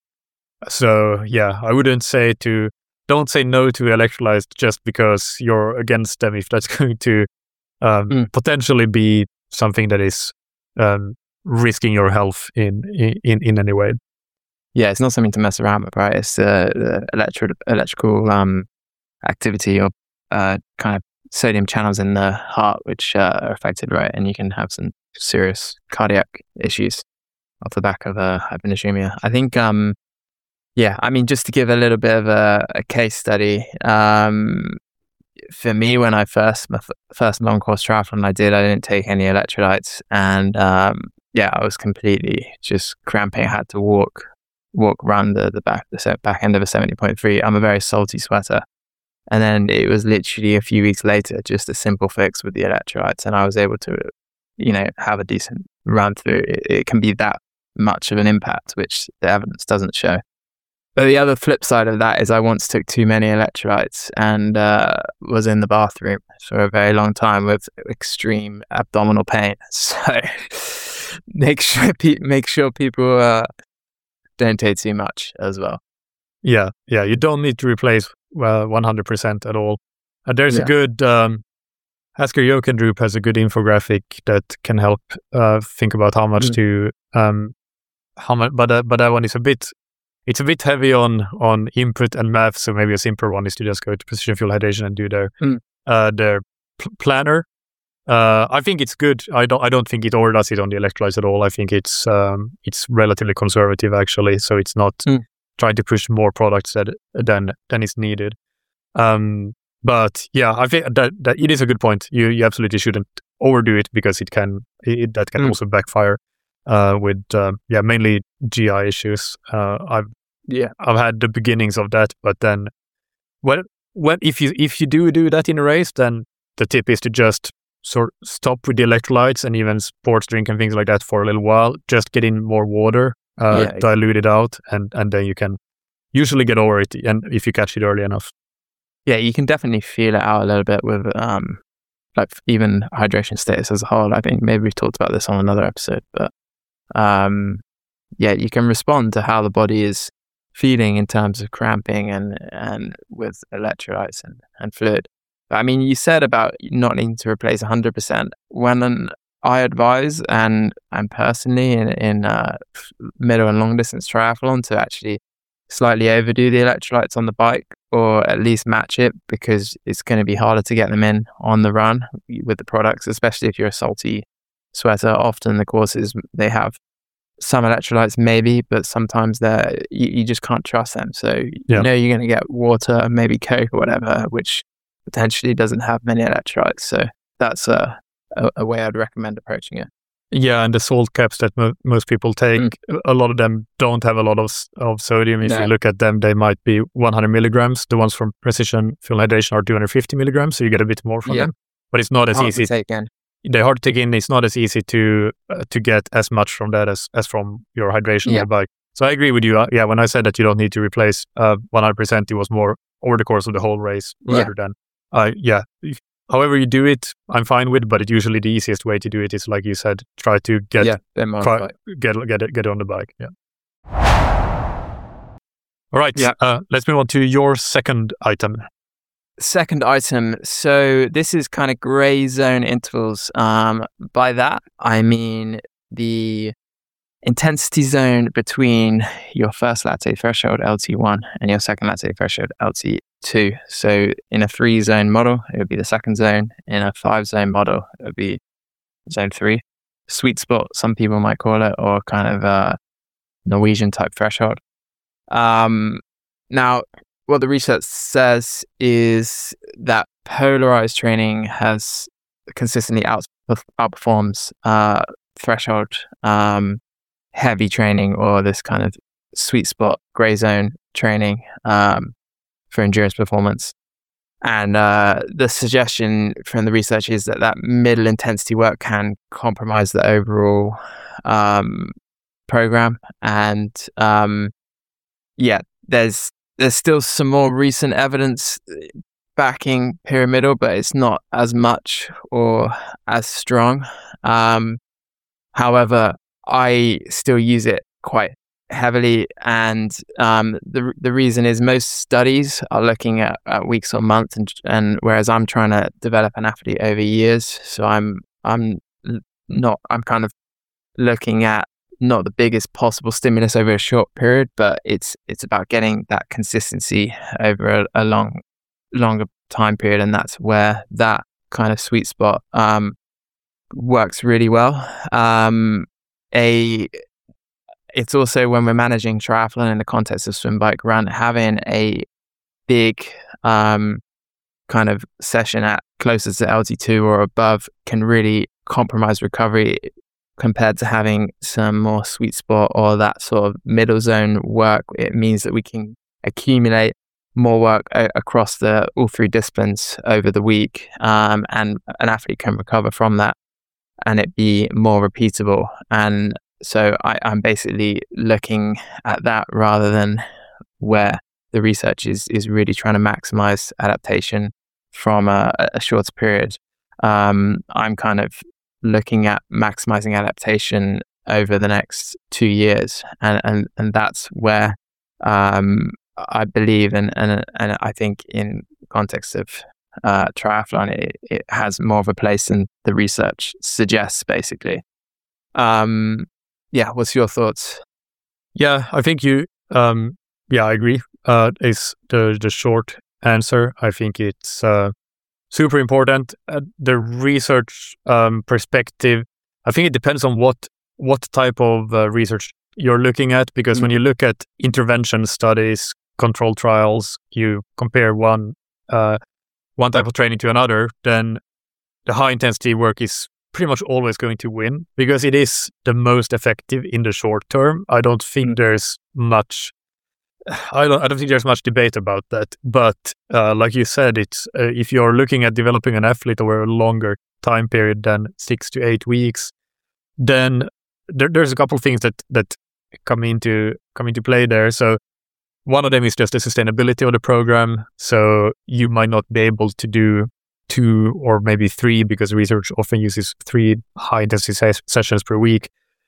So yeah, I wouldn't say to, don't say no to electrolytes just because you're against them, if that's going to um, mm. potentially be something that is um, risking your health in, in in any way. Yeah, it's not something to mess around with, right? It's uh, the electro- electrical um, activity or uh, kind of sodium channels in the heart which uh, are affected, right? And you can have some serious cardiac issues off the back of uh, hyponatremia. I think... Um, Yeah, I mean, just to give a little bit of a, a case study, um, for me, when I first, my f- first long course triathlon I did, I didn't take any electrolytes, and um, yeah, I was completely just cramping. I had to walk, walk, run the, the back, the back end of a seventy point three. I'm a very salty sweater. And then it was literally a few weeks later, just a simple fix with the electrolytes, and I was able to, you know, have a decent run through. It, it can be that much of an impact, which the evidence doesn't show. But the other flip side of that is I once took too many electrolytes and uh, was in the bathroom for a very long time with extreme abdominal pain. So make sure pe- make sure people uh, don't take too much as well. Yeah, yeah. You don't need to replace uh, one hundred percent at all. Uh, there's Yeah. a good um, Asker Jokendrup has a good infographic that can help uh, think about how much Mm. to um, how much. But uh, but that one is a bit. It's a bit heavy on on input and math, so maybe a simpler one is to just go to Precision Fuel Hydration and do their Mm. uh, their pl- planner. Uh, I think it's good. I don't I don't think it overdoes it on the electrolytes at all. I think it's um, it's relatively conservative actually, so it's not Mm. trying to push more products that than than is needed. Um, but yeah, I think that, that it is a good point. You you absolutely shouldn't overdo it because it can it, that can Mm. also backfire uh, with uh, yeah mainly G I issues. Uh, I've Yeah. I've had the beginnings of that, but then when when if you if you do do that in a race, then the tip is to just sort stop with the electrolytes and even sports drink and things like that for a little while. Just get in more water, uh, Yeah. dilute it out, and and then you can usually get over it. And if you catch it early enough, Yeah, you can definitely feel it out a little bit with um, like even hydration status as a whole. I think maybe we've talked about this on another episode, but um, yeah, you can respond to how the body is feeling in terms of cramping and and with electrolytes and, and fluid. But, I mean, you said about not needing to replace one hundred percent. When an, I advise and and personally in in uh, middle and long distance triathlon to actually slightly overdo the electrolytes on the bike, or at least match it, because it's going to be harder to get them in on the run with the products, especially if you're a salty sweater. Often the courses, they have some electrolytes maybe, but sometimes they're you, you just can't trust them. So Yeah. you know you're going to get water, maybe Coke or whatever, which potentially doesn't have many electrolytes. So that's a, a, a way I'd recommend approaching it. yeah, and the salt caps that mo- most people take, Mm. a lot of them don't have a lot of s- of sodium. If No. you look at them, they might be one hundred milligrams. The ones from Precision Fuel Hydration are two hundred fifty milligrams, so you get a bit more from Yeah. them. But it's not as Hard easy. to take in. They're hard to take in. It's not as easy to uh, to get as much from that as, as from your hydration on Yeah. the bike. So I agree with you. Uh, yeah, when I said that you don't need to replace uh, one hundred percent, it was more over the course of the whole race Yeah. rather than, uh, yeah. If- However you do it, I'm fine with. But it usually the easiest way to do it is, like you said, try to get yeah, they're more Try- like- get get it get it on the bike. Yeah. All right. Yeah. Uh, let's move on to your second item. Second item. So this is kind of gray zone intervals. Um, by that, I mean the intensity zone between your first lactate threshold, L T one, and your second lactate threshold, L T two. So in a three zone model, it would be the second zone. In a five zone model, it would be zone three. Sweet spot, some people might call it, or kind of a Norwegian type threshold. Um, now, what the research says is that polarized training has consistently out, outperforms uh, threshold um, heavy training, or this kind of sweet spot gray zone training um, for endurance performance. And uh, the suggestion from the research is that that middle intensity work can compromise the overall um, program. And um, yeah, there's there's still some more recent evidence backing pyramidal, but it's not as much or as strong. Um, however, I still use it quite heavily, and um, the the reason is most studies are looking at, at weeks or months, and and whereas I'm trying to develop an athlete over years, so I'm I'm not I'm kind of looking at not the biggest possible stimulus over a short period, but it's it's about getting that consistency over a, a long longer time period, and that's where that kind of sweet spot um, works really well. Um, a It's also when we're managing triathlon in the context of swim, bike, run, having a big um, kind of session at closer to L T two or above can really compromise recovery compared to having some more sweet spot or that sort of middle zone work. It means that we can accumulate more work a- across the all three disciplines over the week, um, and an athlete can recover from that and it be more repeatable. And so I, I'm basically looking at that rather than where the research is is really trying to maximize adaptation from a, a shorter period. Um, I'm kind of looking at maximizing adaptation over the next two years, and and, and that's where um, I believe, and, and and I think in context of uh, triathlon, it, it has more of a place than the research suggests, basically. Um, yeah, what's your thoughts? Yeah, I think you. Um, yeah, I agree. Uh, is the the short answer. I think it's uh, super important. Uh, the research um, perspective. I think it depends on what what type of uh, research you're looking at, because mm. when you look at intervention studies, control trials, you compare one uh, one type of training to another, then the high intensity work is pretty much always going to win because it is the most effective in the short term. I don't think there's much. I don't. I don't think there's much debate about that. But uh, like you said, it's uh, if you're looking at developing an athlete over a longer time period than six to eight weeks, then there, there's a couple of things that that come into come into play there. So one of them is just the sustainability of the program. So you might not be able to do two or maybe three, because research often uses three high intensity ses- sessions per week,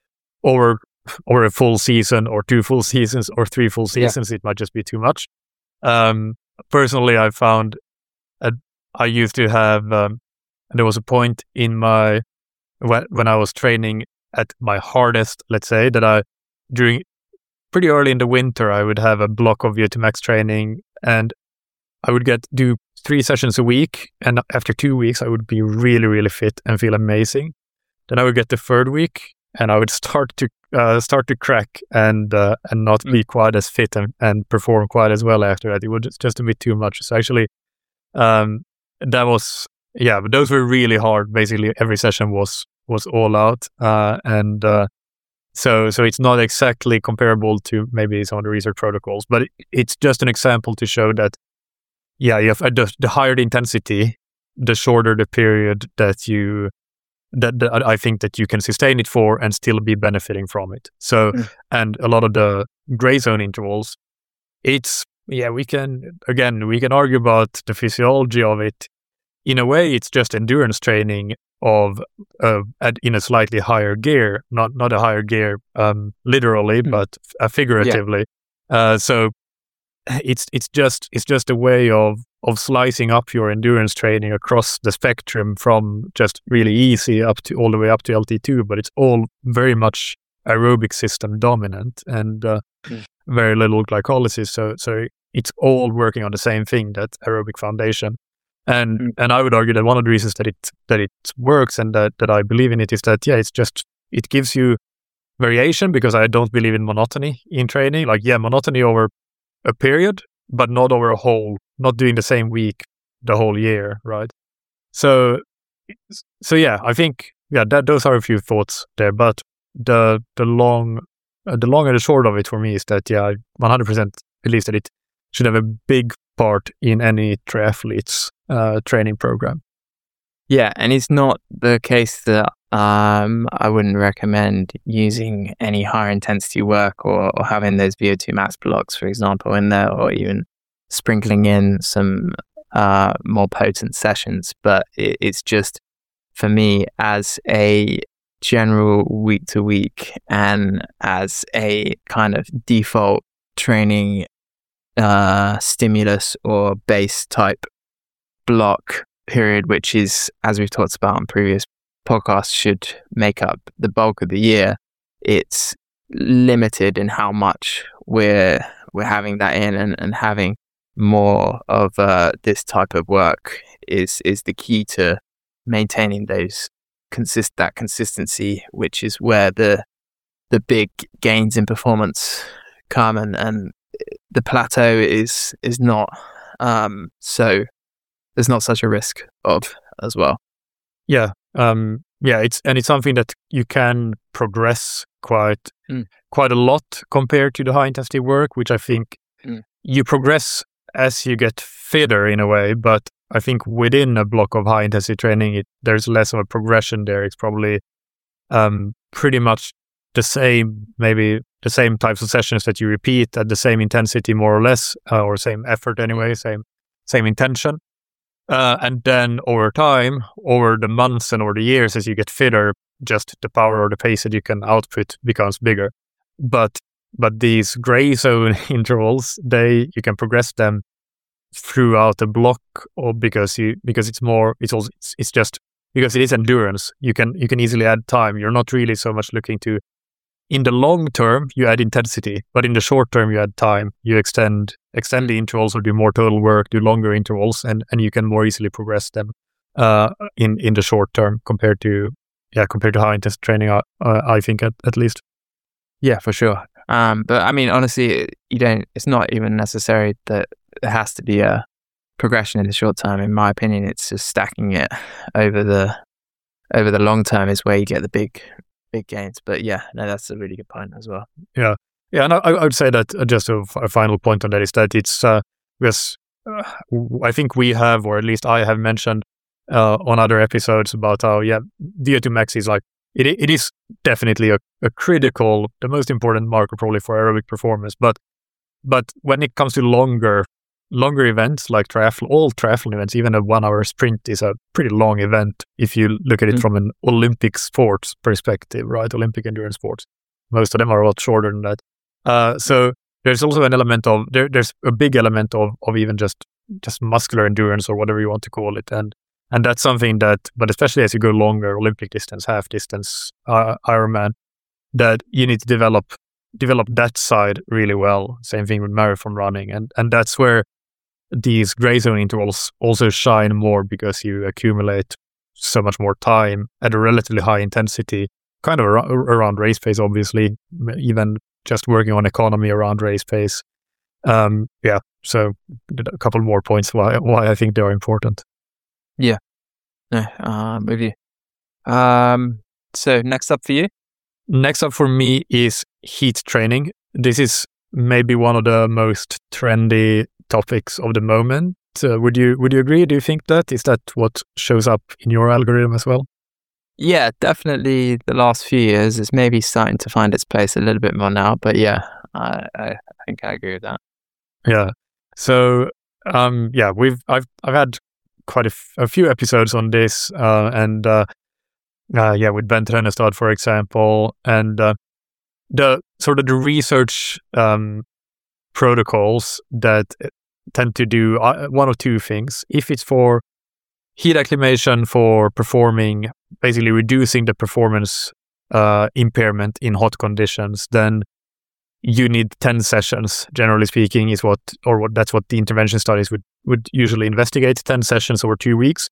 or or a full season, or two full seasons, or three full seasons. Yeah. It might just be too much. Um, personally, I found a, I used to have. Um, there was a point in my when when I was training at my hardest, let's say, that I during pretty early in the winter I would have a block of V O two max training, and I would get do three sessions a week, and after two weeks I would be really really fit and feel amazing. Then I would get the third week, and I would start to uh, start to crack and uh, and not be quite as fit and, and perform quite as well after that. It was just, just a bit too much. So actually, um, that was yeah, but those were really hard. Basically, every session was was all out, uh, and uh, so so it's not exactly comparable to maybe some of the research protocols, but it, it's just an example to show that yeah, you have the, the higher the intensity, the shorter the period that you. That, that I think that you can sustain it for and still be benefiting from it. So, mm. and a lot of the gray zone intervals, it's, yeah, we can, again, we can argue about the physiology of it. In a way, it's just endurance training of, uh, at, in a slightly higher gear, not, not a higher gear, um, literally, mm. but uh, figuratively. Yeah. Uh, so it's, it's just, it's just a way of, of slicing up your endurance training across the spectrum from just really easy up to all the way up to L T two, but it's all very much aerobic system dominant and uh, mm. very little glycolysis. So, so it's all working on the same thing, that aerobic foundation. And mm. and I would argue that one of the reasons that it that it works and that, that I believe in it is that yeah, it's just it gives you variation, because I don't believe in monotony in training. Like yeah, monotony over a period, but not over a whole. Not doing the same week the whole year, right? So, so yeah, I think yeah, that those are a few thoughts there. But the the long, uh, the long and the short of it for me is that yeah, I one hundred percent believe that it should have a big part in any triathlete's uh, training program. Yeah, and it's not the case that um, I wouldn't recommend using any higher intensity work or, or having those V O two max blocks, for example, in there, or even sprinkling in some uh, more potent sessions. But it, it's just, for me, as a general week to week and as a kind of default training uh, stimulus or base type block period, which is, as we've talked about on previous podcasts, should make up the bulk of the year, it's limited in how much we're we're having that in, and, and having more of uh, this type of work is is the key to maintaining those consist that consistency, which is where the the big gains in performance come, and, and the plateau is is not um, so there's not such a risk of as well. Yeah, um, yeah, it's and it's something that you can progress quite mm. quite a lot compared to the high intensity work, which I think mm. you progress as you get fitter in a way, but I think within a block of high intensity training, it, there's less of a progression there. It's probably um, pretty much the same, maybe the same types of sessions that you repeat at the same intensity, more or less, uh, or same effort anyway, same same intention. Uh, and then over time, over the months and over the years, as you get fitter, just the power or the pace that you can output becomes bigger. But but these gray zone intervals, they you can progress them throughout a block, or because you because it's more it's also it's, it's just because it is endurance. You can you can easily add time. You're not really so much looking to. In the long term, you add intensity, but in the short term, you add time. You extend extend the intervals or do more total work, do longer intervals, and, and you can more easily progress them uh, in in the short term compared to yeah compared to high intensity training. Uh, I think at, at least. Yeah, for sure. Um, but I mean, honestly, you don't. It's not even necessary that it has to be a progression in the short term. In my opinion, it's just stacking it over the over the long term is where you get the big. big gains. But yeah, no, that's a really good point as well. Yeah. Yeah. And I, I would say that uh, just a, a final point on that is that it's, uh, because uh, I think we have, or at least I have mentioned uh, on other episodes about how, yeah, V O two max is like, it it is definitely a, a critical, the most important marker probably for aerobic performance. But, but when it comes to longer, longer events like triathlon, all triathlon events, even a one hour sprint is a pretty long event if you look at it mm. from an Olympic sports perspective, right? Olympic endurance sports. Most of them are a lot shorter than that. Uh, so there's also an element of, there, there's a big element of, of even just, just muscular endurance or whatever you want to call it. And, and that's something that, but especially as you go longer, Olympic distance, half distance, uh, Ironman, that you need to develop, develop that side really well. Same thing with marathon running. And, and that's where these gray zone intervals also shine more because you accumulate so much more time at a relatively high intensity, kind of ar- around race pace, obviously, even just working on economy around race pace. Um, yeah, so a couple more points why why I think they are important. Yeah, no, I'm with you. Um, so next up for you? Next up for me is heat training. This is maybe one of the most trendy topics of the moment. Uh, would you would you agree? Do you think that is that what shows up in your algorithm as well? Yeah, definitely. The last few years, it's maybe starting to find its place a little bit more now. But yeah, I I think I agree with that. Yeah. So um yeah, we've I've I've had quite a, f- a few episodes on this, uh, and uh, uh, yeah, with Bent Rennestad, for example, and uh, the sort of the research um, protocols that tend to do uh, one or two things. If it's for heat acclimation for performing, basically reducing the performance uh, impairment in hot conditions, then you need ten sessions, generally speaking, is what, or what that's what the intervention studies would, would usually investigate, ten sessions over two weeks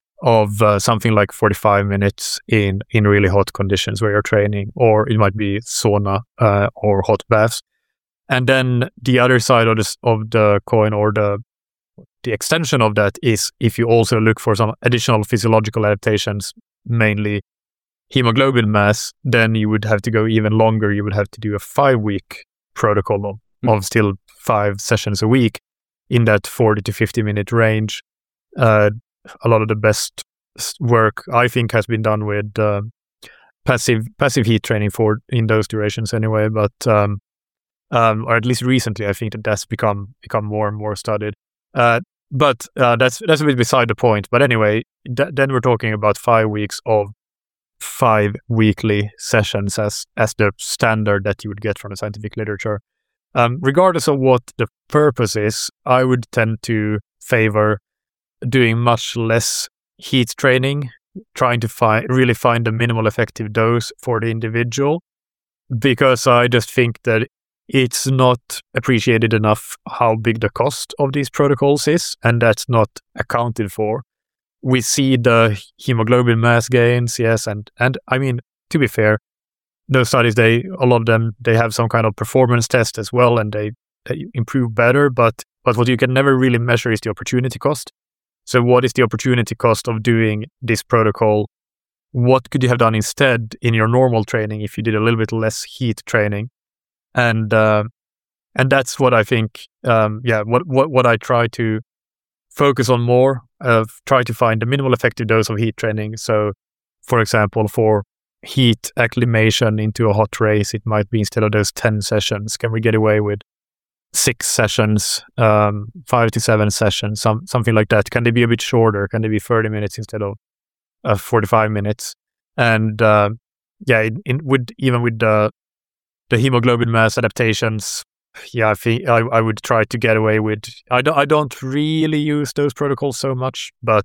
of uh, something like forty-five minutes in, in really hot conditions where you're training, or it might be sauna uh, or hot baths. And then the other side of, this, of the coin, or the the extension of that, is if you also look for some additional physiological adaptations, mainly hemoglobin mass, then you would have to go even longer. You would have to do a five-week protocol of, mm. of still five sessions a week in that forty to fifty minute range. Uh, a lot of the best work, I think, has been done with uh, passive passive heat training for in those durations anyway. But um, um, or at least recently, I think that that's become become more and more studied. Uh, but uh, that's that's a bit beside the point. But anyway, th- then we're talking about five weeks of five weekly sessions as as the standard that you would get from the scientific literature. Um, regardless of what the purpose is, I would tend to favor doing much less heat training, trying to find really find the minimal effective dose for the individual, because I just think that it's not appreciated enough how big the cost of these protocols is, and that's not accounted for. We see the hemoglobin mass gains, yes, and and I mean, to be fair, those studies, they a lot of them, they have some kind of performance test as well, and they, they improve better. But but what you can never really measure is the opportunity cost. So what is the opportunity cost of doing this protocol? What could you have done instead in your normal training if you did a little bit less heat training? And uh, and that's what I think. Um, yeah, what what what I try to focus on more. Uh, try to find the minimal effective dose of heat training. So, for example, for heat acclimation into a hot race, it might be instead of those ten sessions, can we get away with six sessions, um, five to seven sessions, some something like that? Can they be a bit shorter? Can they be thirty minutes instead of uh, forty-five minutes? And uh, yeah, in, in, with even with the the hemoglobin mass adaptations, yeah, I think I, I would try to get away with. I don't I don't really use those protocols so much, but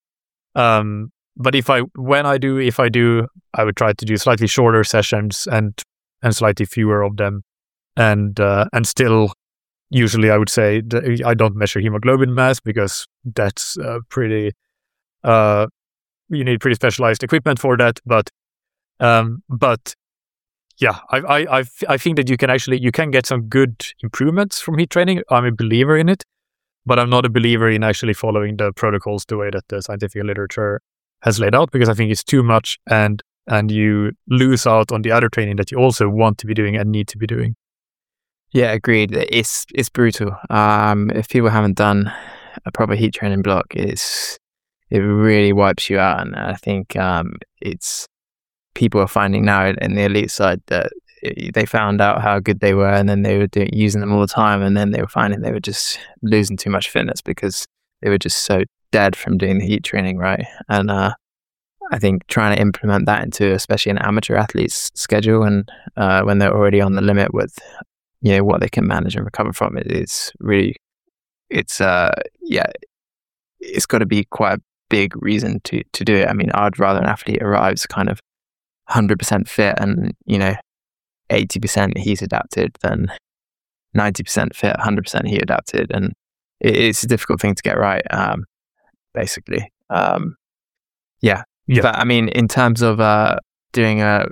um, but if I when I do if I do, I would try to do slightly shorter sessions and and slightly fewer of them, and uh, and still. Usually, I would say I don't measure hemoglobin mass because that's uh, pretty. Uh, you need pretty specialized equipment for that. But, um, but yeah, I, I, I, I think that you can actually you can get some good improvements from heat training. I'm a believer in it, but I'm not a believer in actually following the protocols the way that the scientific literature has laid out, because I think it's too much, and and you lose out on the other training that you also want to be doing and need to be doing. Yeah, agreed. It's it's brutal. Um, if people haven't done a proper heat training block, it's it really wipes you out. And I think um, it's people are finding now in the elite side that it, they found out how good they were, and then they were do, using them all the time, and then they were finding they were just losing too much fitness because they were just so dead from doing the heat training, right? And uh, I think trying to implement that into especially an amateur athlete's schedule, and uh, when they're already on the limit with you know what they can manage and recover from it, is really it's uh yeah it's got to be quite a big reason to to do it. I mean, I'd rather an athlete arrives kind of one hundred percent fit and you know eighty percent heat adapted than ninety percent fit, one hundred percent heat adapted, and it, it's a difficult thing to get right, um basically. um yeah yeah but I mean, in terms of uh doing a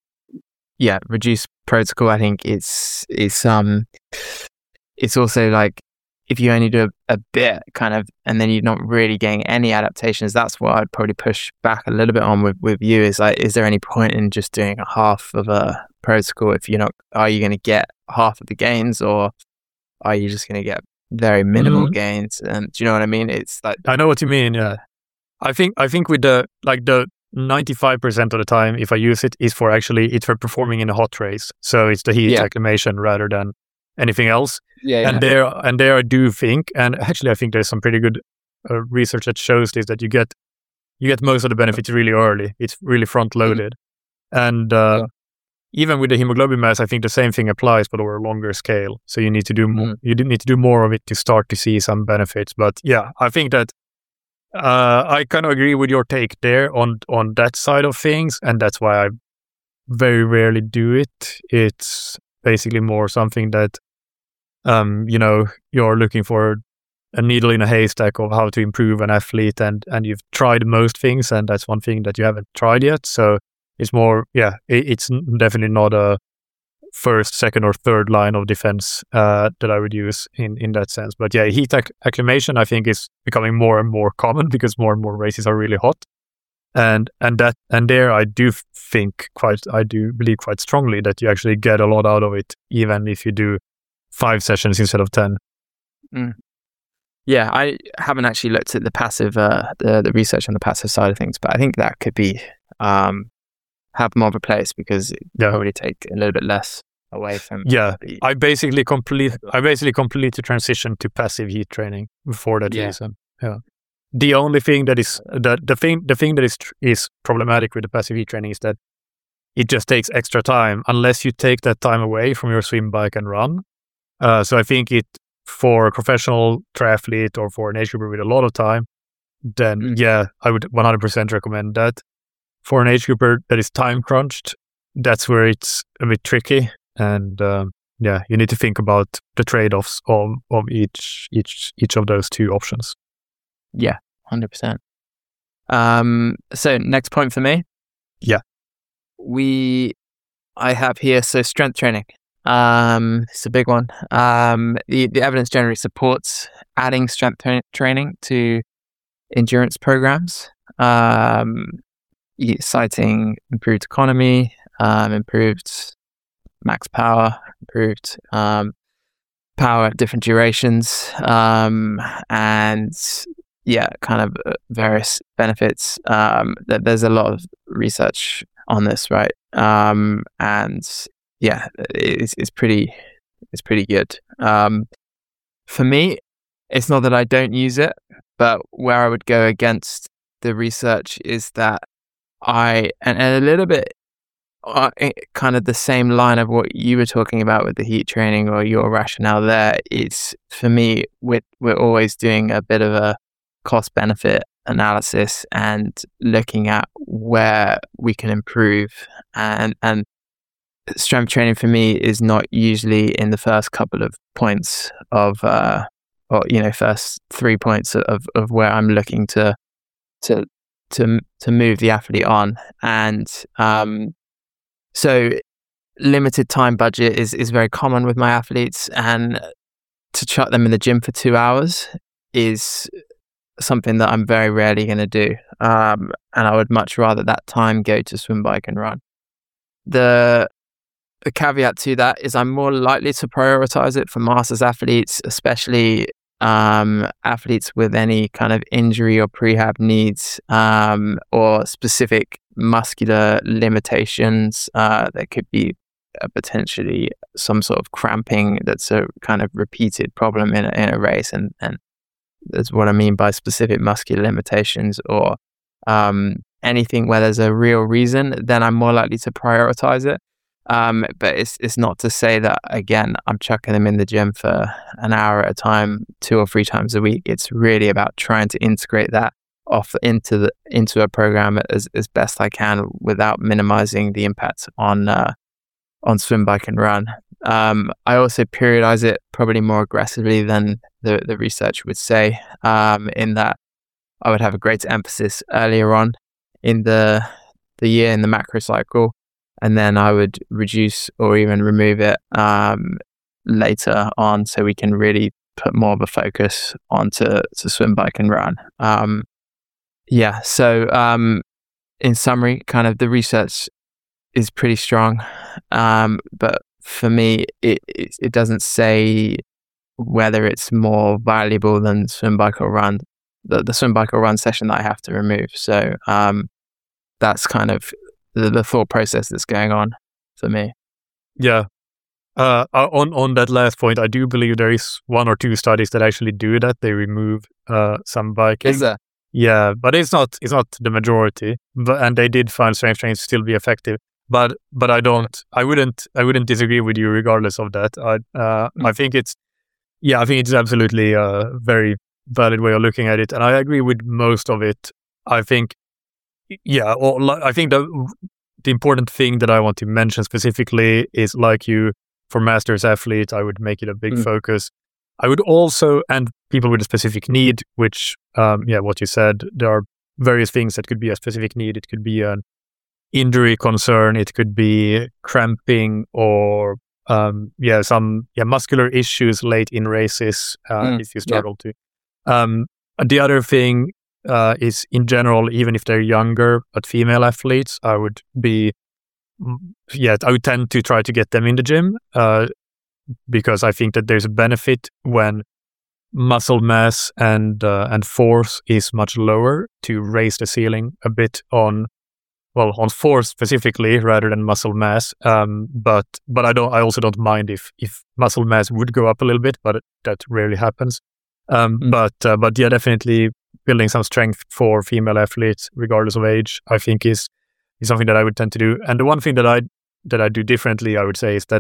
yeah reduced protocol, I think it's it's um it's also like if you only do a, a bit kind of and then you're not really getting any adaptations, that's what I'd probably push back a little bit on with with you, is like, is there any point in just doing a half of a protocol if you're not are you going to get half of the gains, or are you just going to get very minimal mm-hmm. gains? And do you know what I mean? It's like, I know what you mean. Yeah, I think I think with the like the ninety-five percent of the time, if I use it, is for actually it's for performing in a hot race. So it's the heat yeah. acclimation rather than anything else. Yeah, yeah. And there and there I do think, and actually I think there's some pretty good uh, research that shows this, that you get you get most of the benefits really early. It's really front loaded, mm-hmm. and uh, yeah. even with the hemoglobin mass, I think the same thing applies, but over a longer scale. So you need to do more. Mm-hmm. You need to do more of it to start to see some benefits. But yeah, I think that. Uh, I kind of agree with your take there on on that side of things, and that's why I very rarely do it. It's basically more something that, um, you know, you're looking for a needle in a haystack of how to improve an athlete, and and you've tried most things, and that's one thing that you haven't tried yet. So it's more, yeah, it, it's definitely not a first, second, or third line of defense uh, that I would use in, in that sense. But yeah, heat acc- acclimation I think is becoming more and more common because more and more races are really hot, and and that and there I do think quite I do believe quite strongly that you actually get a lot out of it, even if you do five sessions instead of ten. Mm. Yeah, I haven't actually looked at the passive uh, the the research on the passive side of things, but I think that could be um, have more of a place because it yeah. probably take a little bit less away from yeah the, I basically complete I basically completely transitioned to passive heat training for that yeah. reason. Yeah, the only thing that is the the thing the thing that is is problematic with the passive heat training is that it just takes extra time unless you take that time away from your swim, bike, and run. Uh, so I think it for a professional triathlete or for an age grouper with a lot of time, then mm. yeah, I would one hundred percent recommend that. For an age grouper that is time crunched, that's where it's a bit tricky. And um, yeah, you need to think about the trade-offs of, of each each each of those two options. Yeah, one hundred percent. Um, so next point for me. Yeah. We, I have here, so strength training. Um, it's a big one. Um, the, the evidence generally supports adding strength tra- training to endurance programs, um, citing improved economy, um, improved max power, improved um, power at different durations, um, and yeah, kind of various benefits. Um, that there's a lot of research on this, right? Um, and yeah, it's it's pretty it's pretty good. Um, for me, it's not that I don't use it, but where I would go against the research is that I and, and a little bit uh, kind of the same line of what you were talking about with the heat training or your rationale there. Is for me, we're we're always doing a bit of a cost benefit analysis and looking at where we can improve, and and strength training for me is not usually in the first couple of points of uh or you know first three points of of where I'm looking to to to to move the athlete on. And um so limited time budget is is very common with my athletes, and to chuck them in the gym for two hours is something that I'm very rarely going to do. Um, and I would much rather that time go to swim, bike, and run. The, the caveat to that is I'm more likely to prioritize it for masters athletes, especially um, athletes with any kind of injury or prehab needs, um, or specific muscular limitations. Uh, there could be uh, potentially some sort of cramping that's a kind of repeated problem in a, in a race, and, and that's what I mean by specific muscular limitations, or um, anything where there's a real reason, then I'm more likely to prioritize it. Um, but it's it's not to say that, again, I'm chucking them in the gym for an hour at a time, two or three times a week. It's really about trying to integrate that off into the into a program as, as best I can without minimizing the impact on uh, on swim, bike, and run. Um, I also periodize it probably more aggressively than the, the research would say, um, in that I would have a greater emphasis earlier on in the the year in the macro cycle, and then I would reduce or even remove it um, later on, so we can really put more of a focus onto to swim, bike, and run. Um, yeah, so um, in summary, kind of the research is pretty strong, um, but for me, it, it it doesn't say whether it's more valuable than swim, bike, or run, the, the swim, bike, or run session that I have to remove. So um, that's kind of the, the thought process that's going on for me. Yeah. Uh, on on that last point, I do believe there is one or two studies that actually do that. They remove uh, some biking. Is there? Yeah, but it's not it's not the majority. But and they did find strength training to still be effective. But but I don't I wouldn't I wouldn't disagree with you regardless of that. I uh, I think it's yeah I think it's absolutely a very valid way of looking at it, and I agree with most of it. I think yeah, or I think the the important thing that I want to mention specifically is, like you, for masters athletes, I would make it a big mm. focus. I would also, and people with a specific need, which um, yeah, what you said, there are various things that could be a specific need. It could be an injury concern, it could be cramping, or um yeah some yeah muscular issues late in races, uh, mm, if you struggle yeah. to um the other thing uh is, in general, even if they're younger but female athletes, I would be yeah I would tend to try to get them in the gym, uh because I think that there's a benefit when muscle mass and uh, and force is much lower, to raise the ceiling a bit on well, on force specifically rather than muscle mass. Um, but but I don't. I also don't mind if if muscle mass would go up a little bit, but it, that rarely happens. Um, mm. But uh, but yeah, definitely building some strength for female athletes, regardless of age, I think is is something that I would tend to do. And the one thing that I that I do differently, I would say, is that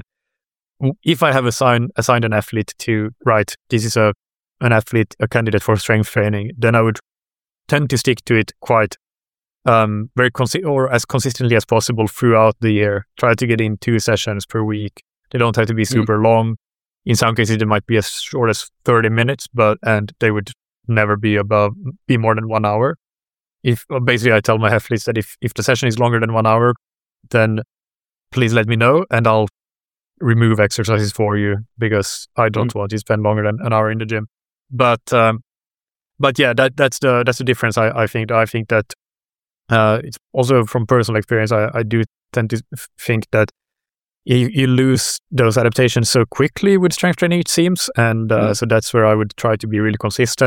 if I have assigned assigned an athlete to, right, this is a an athlete, a candidate for strength training, then I would tend to stick to it quite. Um, very consi- or as consistently as possible throughout the year. Try to get in two sessions per week. They don't have to be super mm. long. In some cases, they might be as short as thirty minutes, but and they would never be above be more than one hour. If basically, I tell my athletes that if if the session is longer than one hour, then please let me know, and I'll remove exercises for you, because I don't mm. want to spend longer than an hour in the gym. But um, but yeah, that that's the that's the difference. I I think I think that. Uh, it's also from personal experience. I, I do tend to think that you, you lose those adaptations so quickly with strength training, it seems, and uh, mm. so that's where I would try to be really consistent.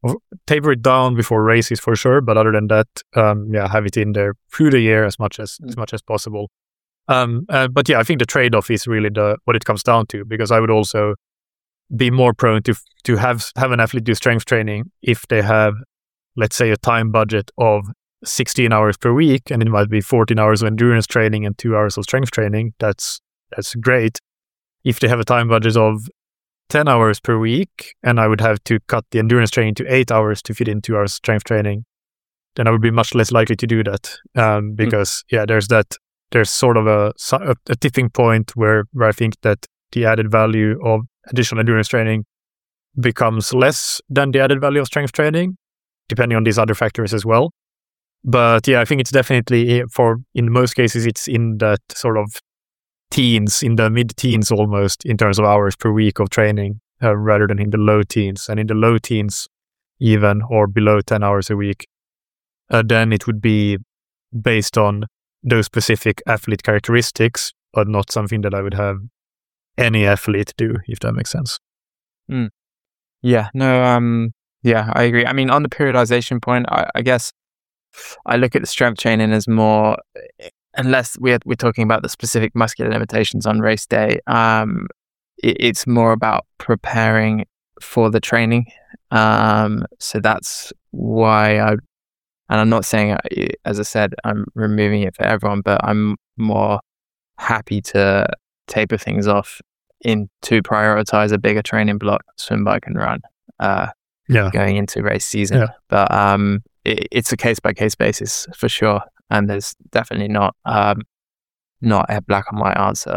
taper it down before races for sure, but other than that, um, yeah, have it in there through the year as much as mm. as much as possible. Um, uh, but yeah, I think the trade-off is really the what it comes down to, because I would also be more prone to to have have an athlete do strength training if they have, let's say, a time budget of sixteen hours per week, and it might be fourteen hours of endurance training and two hours of strength training. That's that's great. If they have a time budget of ten hours per week, and I would have to cut the endurance training to eight hours to fit in two hours strength training, then I would be much less likely to do that. Um, because mm. yeah, there's that, there's sort of a, a, a tipping point where, where I think that the added value of additional endurance training becomes less than the added value of strength training, depending on these other factors as well. But yeah, I think it's definitely, for, in most cases, it's in that sort of teens, in the mid-teens almost, in terms of hours per week of training, uh, rather than in the low teens. And in the low teens, even, or below ten hours a week, uh, then it would be based on those specific athlete characteristics, but not something that I would have any athlete do, if that makes sense. Mm. Yeah, no, um, yeah, I agree. I mean, on the periodization point, I, I guess I look at the strength training as more, unless we're we're talking about the specific muscular limitations on race day, um, it, it's more about preparing for the training. Um, so that's why I, and I'm not saying, as I said, I'm removing it for everyone, but I'm more happy to taper things off in to prioritize a bigger training block, swim, bike, and run. Uh, yeah, going into race season, yeah. but um. It, it's a case by case basis for sure, and there's definitely not um, not a black and white answer.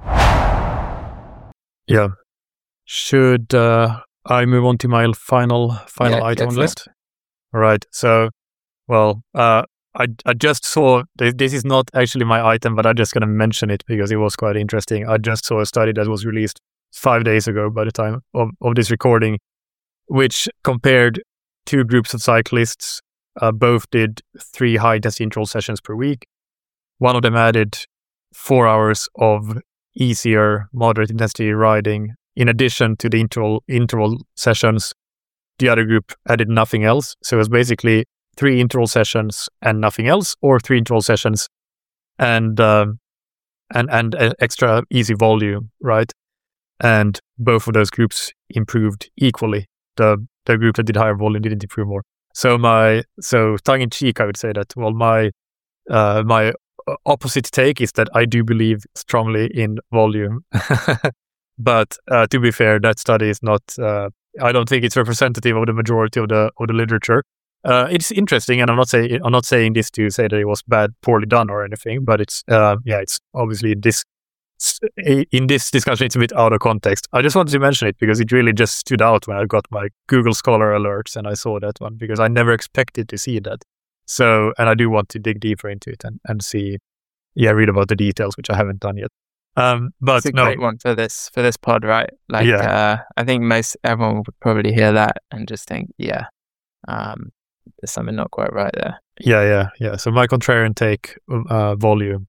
Yeah. Should uh, I move on to my final final yeah, item on the list? All right. So, well, uh, I I just saw th- this is not actually my item, but I'm just going to mention it because it was quite interesting. I just saw a study that was released five days ago by the time of, of this recording, which compared two groups of cyclists. Uh, both did three high-intensity interval sessions per week. One of them added four hours of easier, moderate-intensity riding in addition to the interval interval sessions. The other group added nothing else. So it was basically three interval sessions and nothing else, or three interval sessions and um, and and uh, extra easy volume, right? And both of those groups improved equally. The the group that did higher volume didn't improve more. So my so tongue in cheek, I would say that well, my uh, my opposite take is that I do believe strongly in volume, but uh, to be fair, that study is not. Uh, I don't think it's representative of the majority of the of the literature. Uh, it's interesting, and I'm not saying I'm not saying this to say that it was bad, poorly done, or anything. But it's uh, yeah, it's obviously this in this discussion, it's a bit out of context. I just wanted to mention it because it really just stood out when I got my Google Scholar alerts and I saw that one because I never expected to see that. So, and I do want to dig deeper into it and, and see, yeah, read about the details, which I haven't done yet. Um, but it's a no. great one for this for this pod, right? Like, yeah. uh, I think most everyone would probably hear that and just think, yeah, um, there's something not quite right there. Yeah, yeah, yeah. So my contrarian take, uh, volume.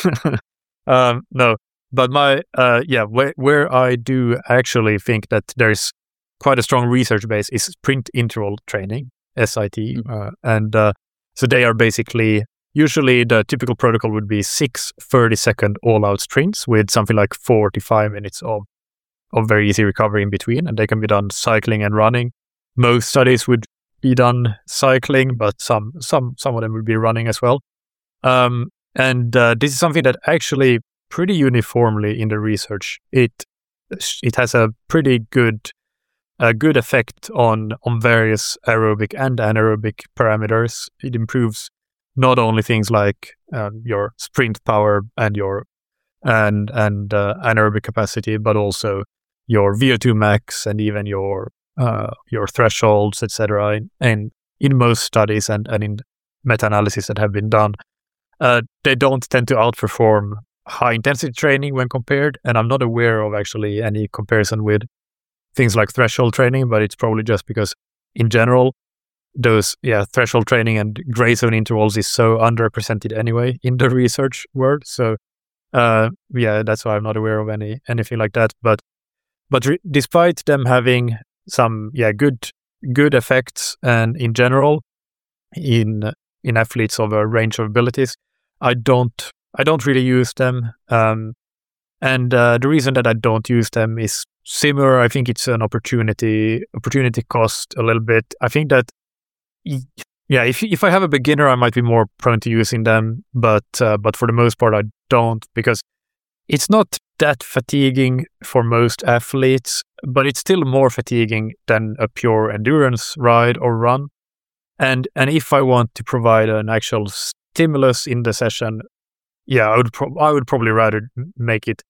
um, no. But my, uh, yeah, where, where I do actually think that there's quite a strong research base is sprint interval training, S I T. Mm-hmm. Uh, and uh, so they are basically, usually the typical protocol would be six thirty-second all-out sprints with something like forty-five minutes of, of very easy recovery in between. And they can be done cycling and running. Most studies would be done cycling, but some some, some of them would be running as well. Um, and uh, this is something that actually pretty uniformly in the research, it it has a pretty good a good effect on on various aerobic and anaerobic parameters. It improves not only things like um, your sprint power and your and and uh, anaerobic capacity, but also your V O two max and even your uh, your thresholds, et cetera. And in most studies and and in meta-analysis that have been done, uh, they don't tend to outperform high intensity training when compared, and I'm not aware of actually any comparison with things like threshold training, but it's probably just because in general those yeah threshold training and gray zone intervals is so underrepresented anyway in the research world. So uh yeah that's why I'm not aware of any anything like that. But but re- despite them having some yeah good good effects, and in general, in in athletes of a range of abilities, I don't I don't really use them. Um, and uh, the reason that I don't use them is similar. I think it's an opportunity opportunity cost a little bit. I think that yeah, if if I have a beginner, I might be more prone to using them, but uh, but for the most part, I don't, because it's not that fatiguing for most athletes, but it's still more fatiguing than a pure endurance ride or run. And and if I want to provide an actual stimulus in the session, yeah, I would pro- I would probably rather make it.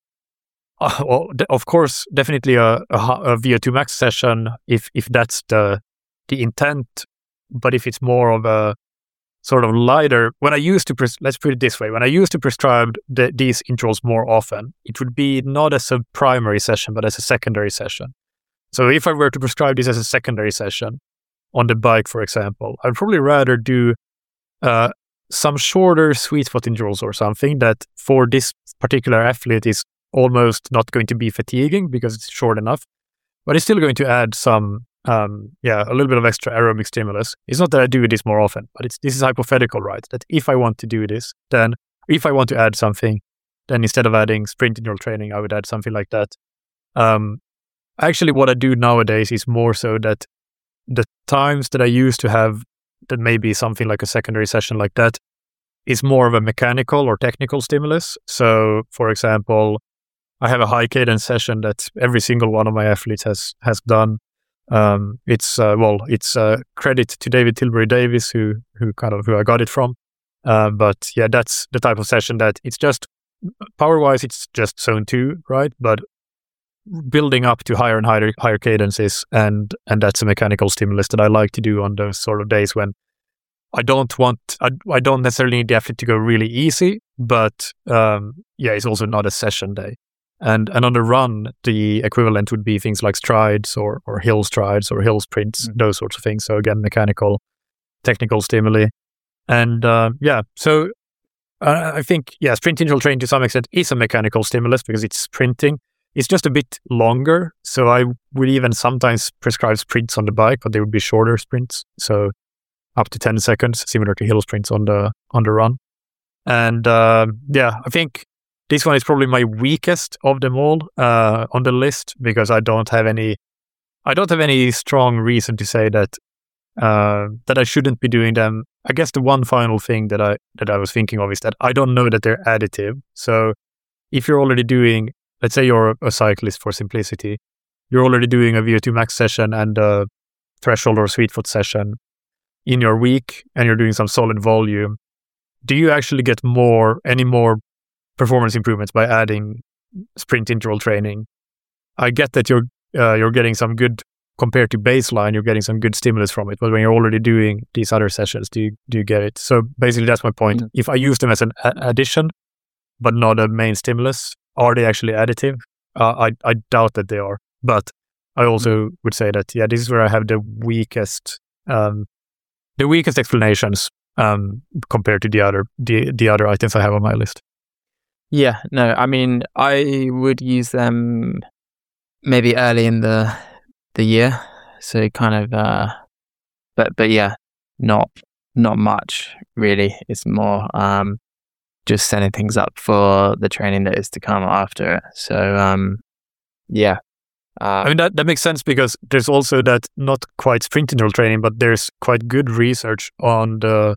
Uh, well, d- of course, definitely a, a, a V O two max session if if that's the the intent. But if it's more of a sort of lighter, when I used to, pres- let's put it this way, when I used to prescribe the, these intervals more often, it would be not as a primary session, but as a secondary session. So if I were to prescribe this as a secondary session on the bike, for example, I'd probably rather do uh, some shorter sweet spot intervals or something that for this particular athlete is almost not going to be fatiguing because it's short enough, but it's still going to add some Um, yeah, a little bit of extra aerobic stimulus. It's not that I do this more often, but it's this is hypothetical, right? That if I want to do this, then if I want to add something, then instead of adding sprint interval training, I would add something like that. Um, actually, what I do nowadays is more so that the times that I used to have that maybe something like a secondary session like that is more of a mechanical or technical stimulus. So, for example, I have a high cadence session that every single one of my athletes has has done. Um, it's uh, well, it's uh, credit to David Tilbury Davis, who who kind of who I got it from. Uh, but yeah, that's the type of session that it's just power wise, it's just zone two, right? But building up to higher and higher higher cadences, and and that's a mechanical stimulus that I like to do on those sort of days when I don't want I, I don't necessarily need the athlete to go really easy, but um, yeah, it's also not a session day. And and on the run, the equivalent would be things like strides or, or hill strides or hill sprints, mm. those sorts of things. So again, mechanical, technical stimuli. And uh, yeah, so uh, I think, yeah, sprint interval training to some extent is a mechanical stimulus because it's sprinting. It's just a bit longer. So I would even sometimes prescribe sprints on the bike, but they would be shorter sprints. So up to ten seconds, similar to hill sprints on the on the run. And uh, yeah, I think this one is probably my weakest of them all uh, on the list because I don't have any, I don't have any strong reason to say that uh, that I shouldn't be doing them. I guess the one final thing that I that I was thinking of is that I don't know that they're additive. So if you're already doing, let's say you're a cyclist for simplicity, you're already doing a V O two max session and a threshold or sweet foot session in your week, and you're doing some solid volume. Do you actually get more, any more performance improvements by adding sprint interval training? I get that you're uh, you're getting some good, compared to baseline, you're getting some good stimulus from it. But when you're already doing these other sessions, do you do you get it? So basically, that's my point. Mm-hmm. If I use them as an a- addition, but not a main stimulus, are they actually additive? Uh, I I doubt that they are. But I also mm-hmm. would say that yeah, this is where I have the weakest um, the weakest explanations um, compared to the other the the other items I have on my list. Yeah, no, I mean, I would use them maybe early in the the year, so kind of, uh, but but yeah, not not much really. It's more um, just setting things up for the training that is to come after it. So um, yeah, uh, I mean that that makes sense because there's also that not quite sprint interval training, but there's quite good research on the.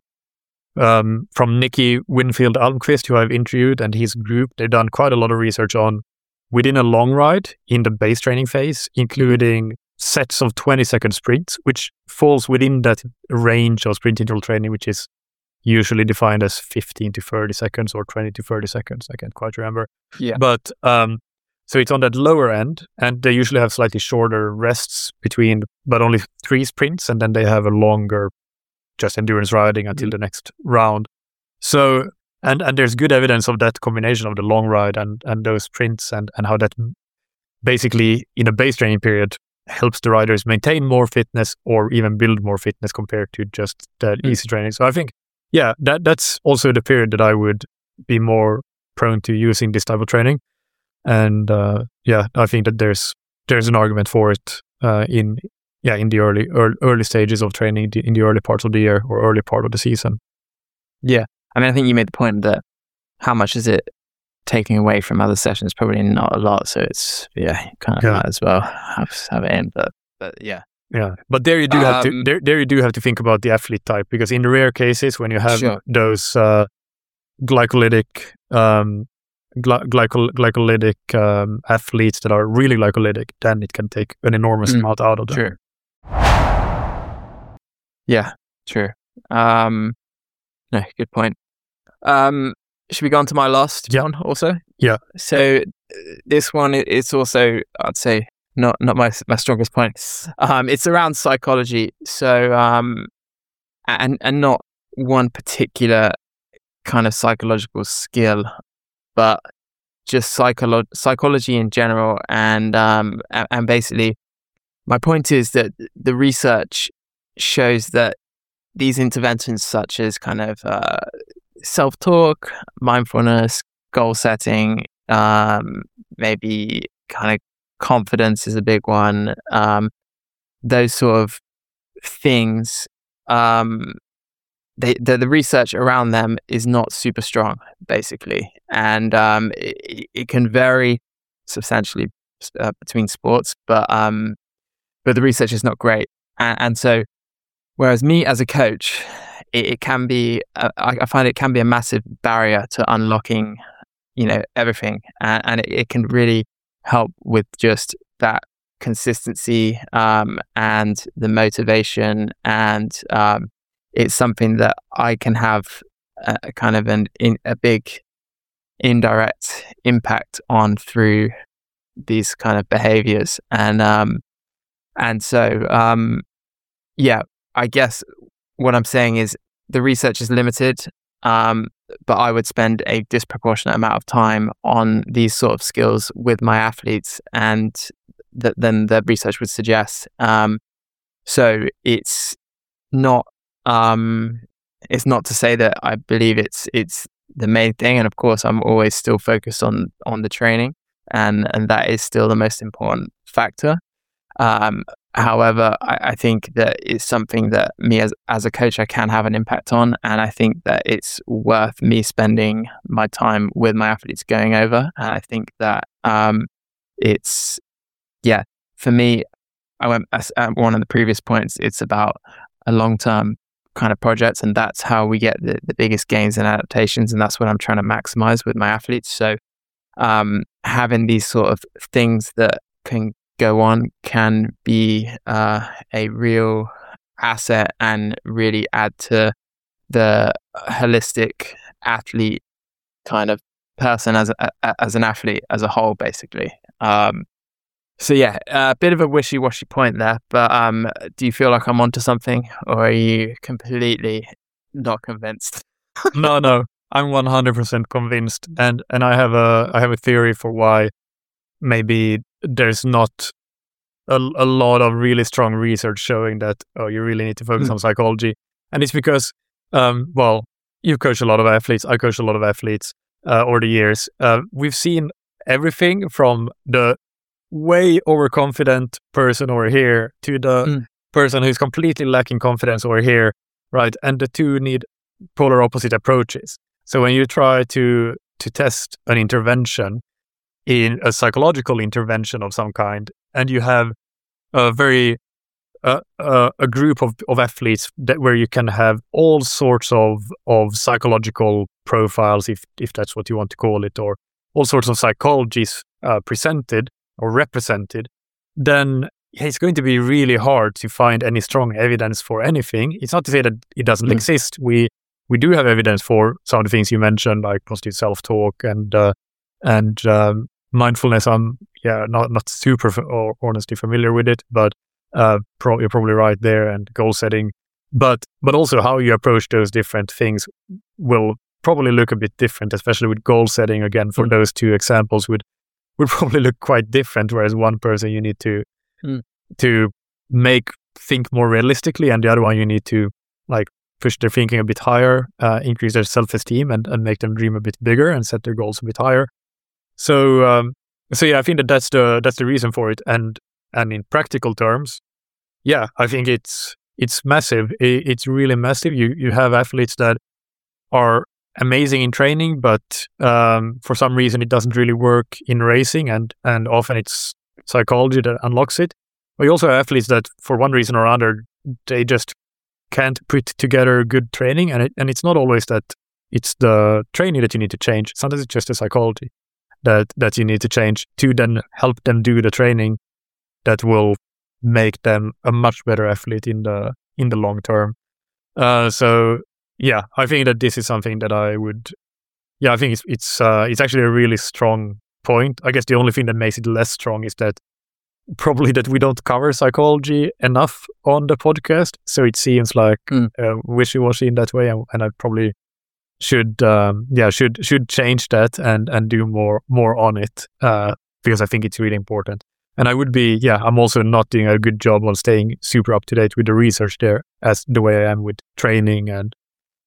Um, from Nicky Winfield Almqvist, who I've interviewed, and his group. They've done quite a lot of research on within a long ride in the base training phase, including sets of twenty second sprints, which falls within that range of sprint interval training, which is usually defined as fifteen to thirty seconds or twenty to thirty seconds. I can't quite remember. Yeah. But um, so it's on that lower end, and they usually have slightly shorter rests between, but only three sprints, and then they have a longer just endurance riding until the next round. So, and and there's good evidence of that combination of the long ride and, and those sprints and, and how that basically in a base training period helps the riders maintain more fitness or even build more fitness compared to just that mm. easy training. So I think, yeah, that that's also the period that I would be more prone to using this type of training. And uh, yeah, I think that there's there's an argument for it uh, in yeah, in the early, early early stages of training, in the early parts of the year or early part of the season. Yeah, I mean, I think you made the point that how much is it taking away from other sessions? Probably not a lot. So it's yeah, kind of Yeah. might as well have have it in. But but yeah, yeah. But there you do have to Um, there there you do have to think about the athlete type, because in the rare cases when you have Sure. those uh, glycolytic um, gly- glycol- glycolytic um, athletes that are really glycolytic, then it can take an enormous Mm, amount out of them. True. Yeah, true. Um, no, good point. Um, should we go on to my last Yeah. one also? Yeah. So uh, this one, it- it's also, I'd say, not not my my strongest point. Um, it's around psychology. So um, and and not one particular kind of psychological skill, but just psycholo- psychology in general. And um, and, and basically, my point is that the research shows that these interventions, such as kind of uh, self-talk, mindfulness, goal setting, um, maybe kind of confidence is a big one. Um, those sort of things, um, they, the, the research around them is not super strong, basically, and um, it, it can vary substantially uh, between sports, but um, but the research is not great, and, and so whereas me as a coach, it, it can be uh, I, I find it can be a massive barrier to unlocking, you know, everything, and, and it, it can really help with just that consistency um, and the motivation, and um, it's something that I can have a, a kind of an in, a big indirect impact on through these kind of behaviors, and um, and so um, yeah, I guess what I'm saying is the research is limited. Um, but I would spend a disproportionate amount of time on these sort of skills with my athletes, and th- then the research would suggest. Um, so it's not um, it's not to say that I believe it's it's the main thing, and of course I'm always still focused on on the training, and and that is still the most important factor. Um, However, I, I think that it's something that me as as a coach I can have an impact on, and I think that it's worth me spending my time with my athletes going over. And I think that um, it's yeah, for me, I went as at one of the previous points. It's about a long term kind of project, and that's how we get the, the biggest gains and adaptations, and that's what I'm trying to maximize with my athletes. So um, having these sort of things that can go on can be uh, a real asset and really add to the holistic athlete kind of person as a, as an athlete as a whole, basically. Um, so yeah, a bit of a wishy-washy point there, but um, do you feel like I'm onto something, or are you completely not convinced? No, no, I'm one hundred percent convinced, and and I have a I have a theory for why maybe there's not a, a lot of really strong research showing that oh you really need to focus Mm. on psychology, and it's because um well you've coached a lot of athletes, I coached a lot of athletes uh, over the years. Uh, we've seen everything from the way overconfident person over here to the Mm. person who's completely lacking confidence over here, right? And the two need polar opposite approaches. So when you try to to test an intervention, in a psychological intervention of some kind, and you have a very uh, uh, a group of, of athletes that where you can have all sorts of of psychological profiles, if if that's what you want to call it, or all sorts of psychologies uh, presented or represented, then it's going to be really hard to find any strong evidence for anything. It's not to say that it doesn't Mm. exist. We we do have evidence for some of the things you mentioned, like positive self-talk and uh, and um, mindfulness. I'm yeah not not super f- or honestly familiar with it, but uh, pro- you're probably right there. And goal setting, but but also how you approach those different things will probably look a bit different, especially with goal setting. Again, for Mm. those two examples, would would probably look quite different. Whereas one person you need to Mm. to make think more realistically, and the other one you need to like push their thinking a bit higher, uh, increase their self-esteem, and, and make them dream a bit bigger and set their goals a bit higher. So um, so yeah, I think that that's the that's the reason for it. And and in practical terms, yeah, I think it's it's massive. It, it's really massive. You you have athletes that are amazing in training, but um, for some reason it doesn't really work in racing, and and often it's psychology that unlocks it. But you also have athletes that, for one reason or another, they just can't put together good training, and it, and it's not always that it's the training that you need to change. Sometimes it's just the psychology that that you need to change to then help them do the training that will make them a much better athlete in the in the long term. Uh, so yeah, I think that this is something that I would. Yeah, I think it's it's uh, it's actually a really strong point. I guess the only thing that makes it less strong is that probably that we don't cover psychology enough on the podcast, so it seems like mm. uh, wishy-washy in that way, and, and I probably should um, yeah should should change that and and do more more on it uh, because I think it's really important. And I would be yeah I'm also not doing a good job on staying super up to date with the research there as the way I am with training and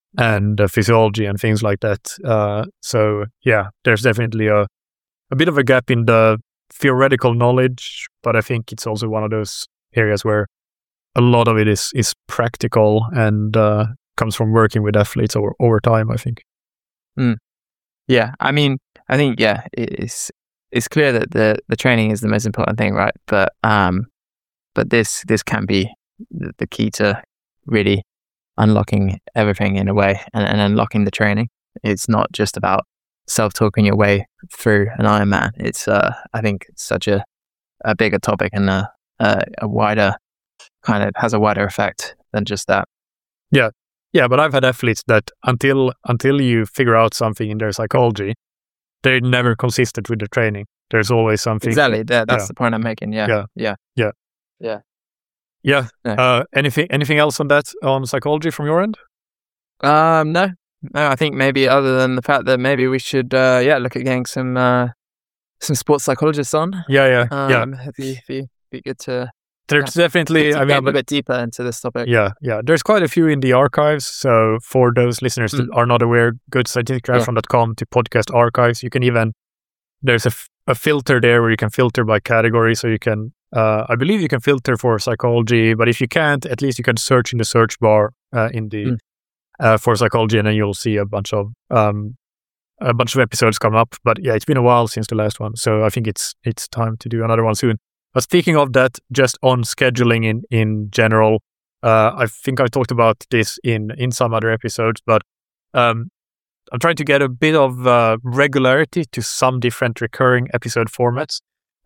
and uh, physiology and things like that. Uh, so yeah, there's definitely a a bit of a gap in the theoretical knowledge, but I think it's also one of those areas where a lot of it is is practical and uh, comes from working with athletes over over time, I think. Mm. Yeah, I mean, I think yeah, it's it's clear that the, the training is the most important thing, right? But um, but this this can be the, the key to really unlocking everything in a way, and, and unlocking the training. It's not just about self-talking your way through an Ironman. It's uh, I think it's such a, a bigger topic and a, a a wider kind of has a wider effect than just that. Yeah, yeah. But I've had athletes that until until you figure out something in their psychology, they're never consistent with the training. There's always something. Exactly. That, that's yeah. the point I'm making. Yeah. Yeah. Yeah. Yeah. Yeah. Yeah. yeah. Uh, anything anything else on that on psychology from your end? Um, no. No, I think maybe other than the fact that maybe we should, uh, yeah, look at getting some uh, some sports psychologists on. Yeah, yeah, um, yeah. It'd be, be, be good to. There's definitely, to I mean, a bit deeper into this topic. Yeah, yeah. There's quite a few in the archives. So for those listeners mm. that are not aware, go to scientific triathlon dot com to podcast archives. You can even there's a, f- a filter there where you can filter by category. So you can, uh, I believe, you can filter for psychology. But if you can't, at least you can search in the search bar uh, in the. Mm. Uh, for psychology, and then you'll see a bunch of um, a bunch of episodes come up. But yeah, it's been a while since the last one, so I think it's it's time to do another one soon. But speaking of that, just on scheduling in in general, uh, I think I talked about this in in some other episodes, but um, I'm trying to get a bit of uh, regularity to some different recurring episode formats.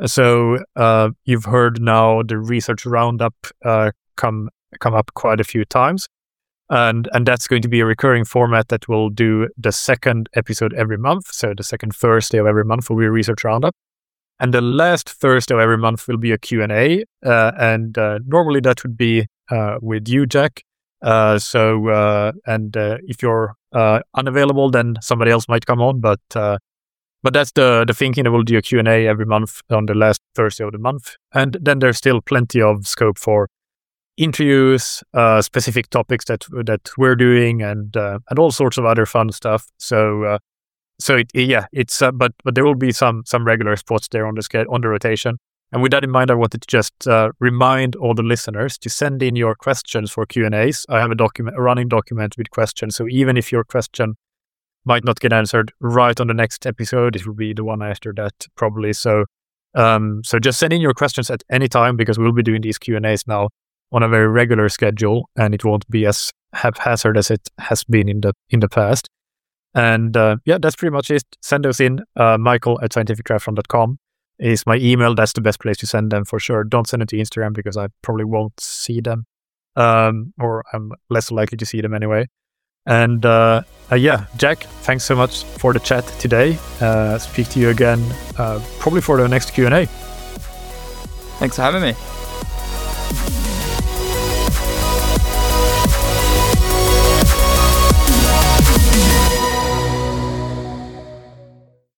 So uh, you've heard now the research roundup uh, come come up quite a few times. And and that's going to be a recurring format that will do the second episode every month. So the second Thursday of every month will be a research roundup. And the last Thursday of every month will be a Q and A. Uh, and uh, normally that would be uh, with you, Jack. Uh, so, uh, and uh, if you're uh, unavailable, then somebody else might come on. But uh, but that's the, the thinking, that we'll do a Q and A every month on the last Thursday of the month. And then there's still plenty of scope for interviews, uh, specific topics that that we're doing, and uh, and all sorts of other fun stuff. So uh, so it, yeah, it's uh, but but there will be some some regular spots there on the ske- on the rotation. And with that in mind, I wanted to just uh, remind all the listeners to send in your questions for Q and A's. I have a document, a running document with questions. So even if your question might not get answered right on the next episode, it will be the one after that probably. So um, so just send in your questions at any time, because we'll be doing these Q and A's now on a very regular schedule, and it won't be as haphazard as it has been in the in the past. And uh, yeah, that's pretty much it. Send those in. Uh, Michael at scientific triathlon dot com is my email. That's the best place to send them for sure. Don't send it to Instagram, because I probably won't see them, um, or I'm less likely to see them anyway. And uh, uh, yeah, Jack, thanks so much for the chat today. Uh, speak to you again uh, probably for the next Q and A. Thanks for having me.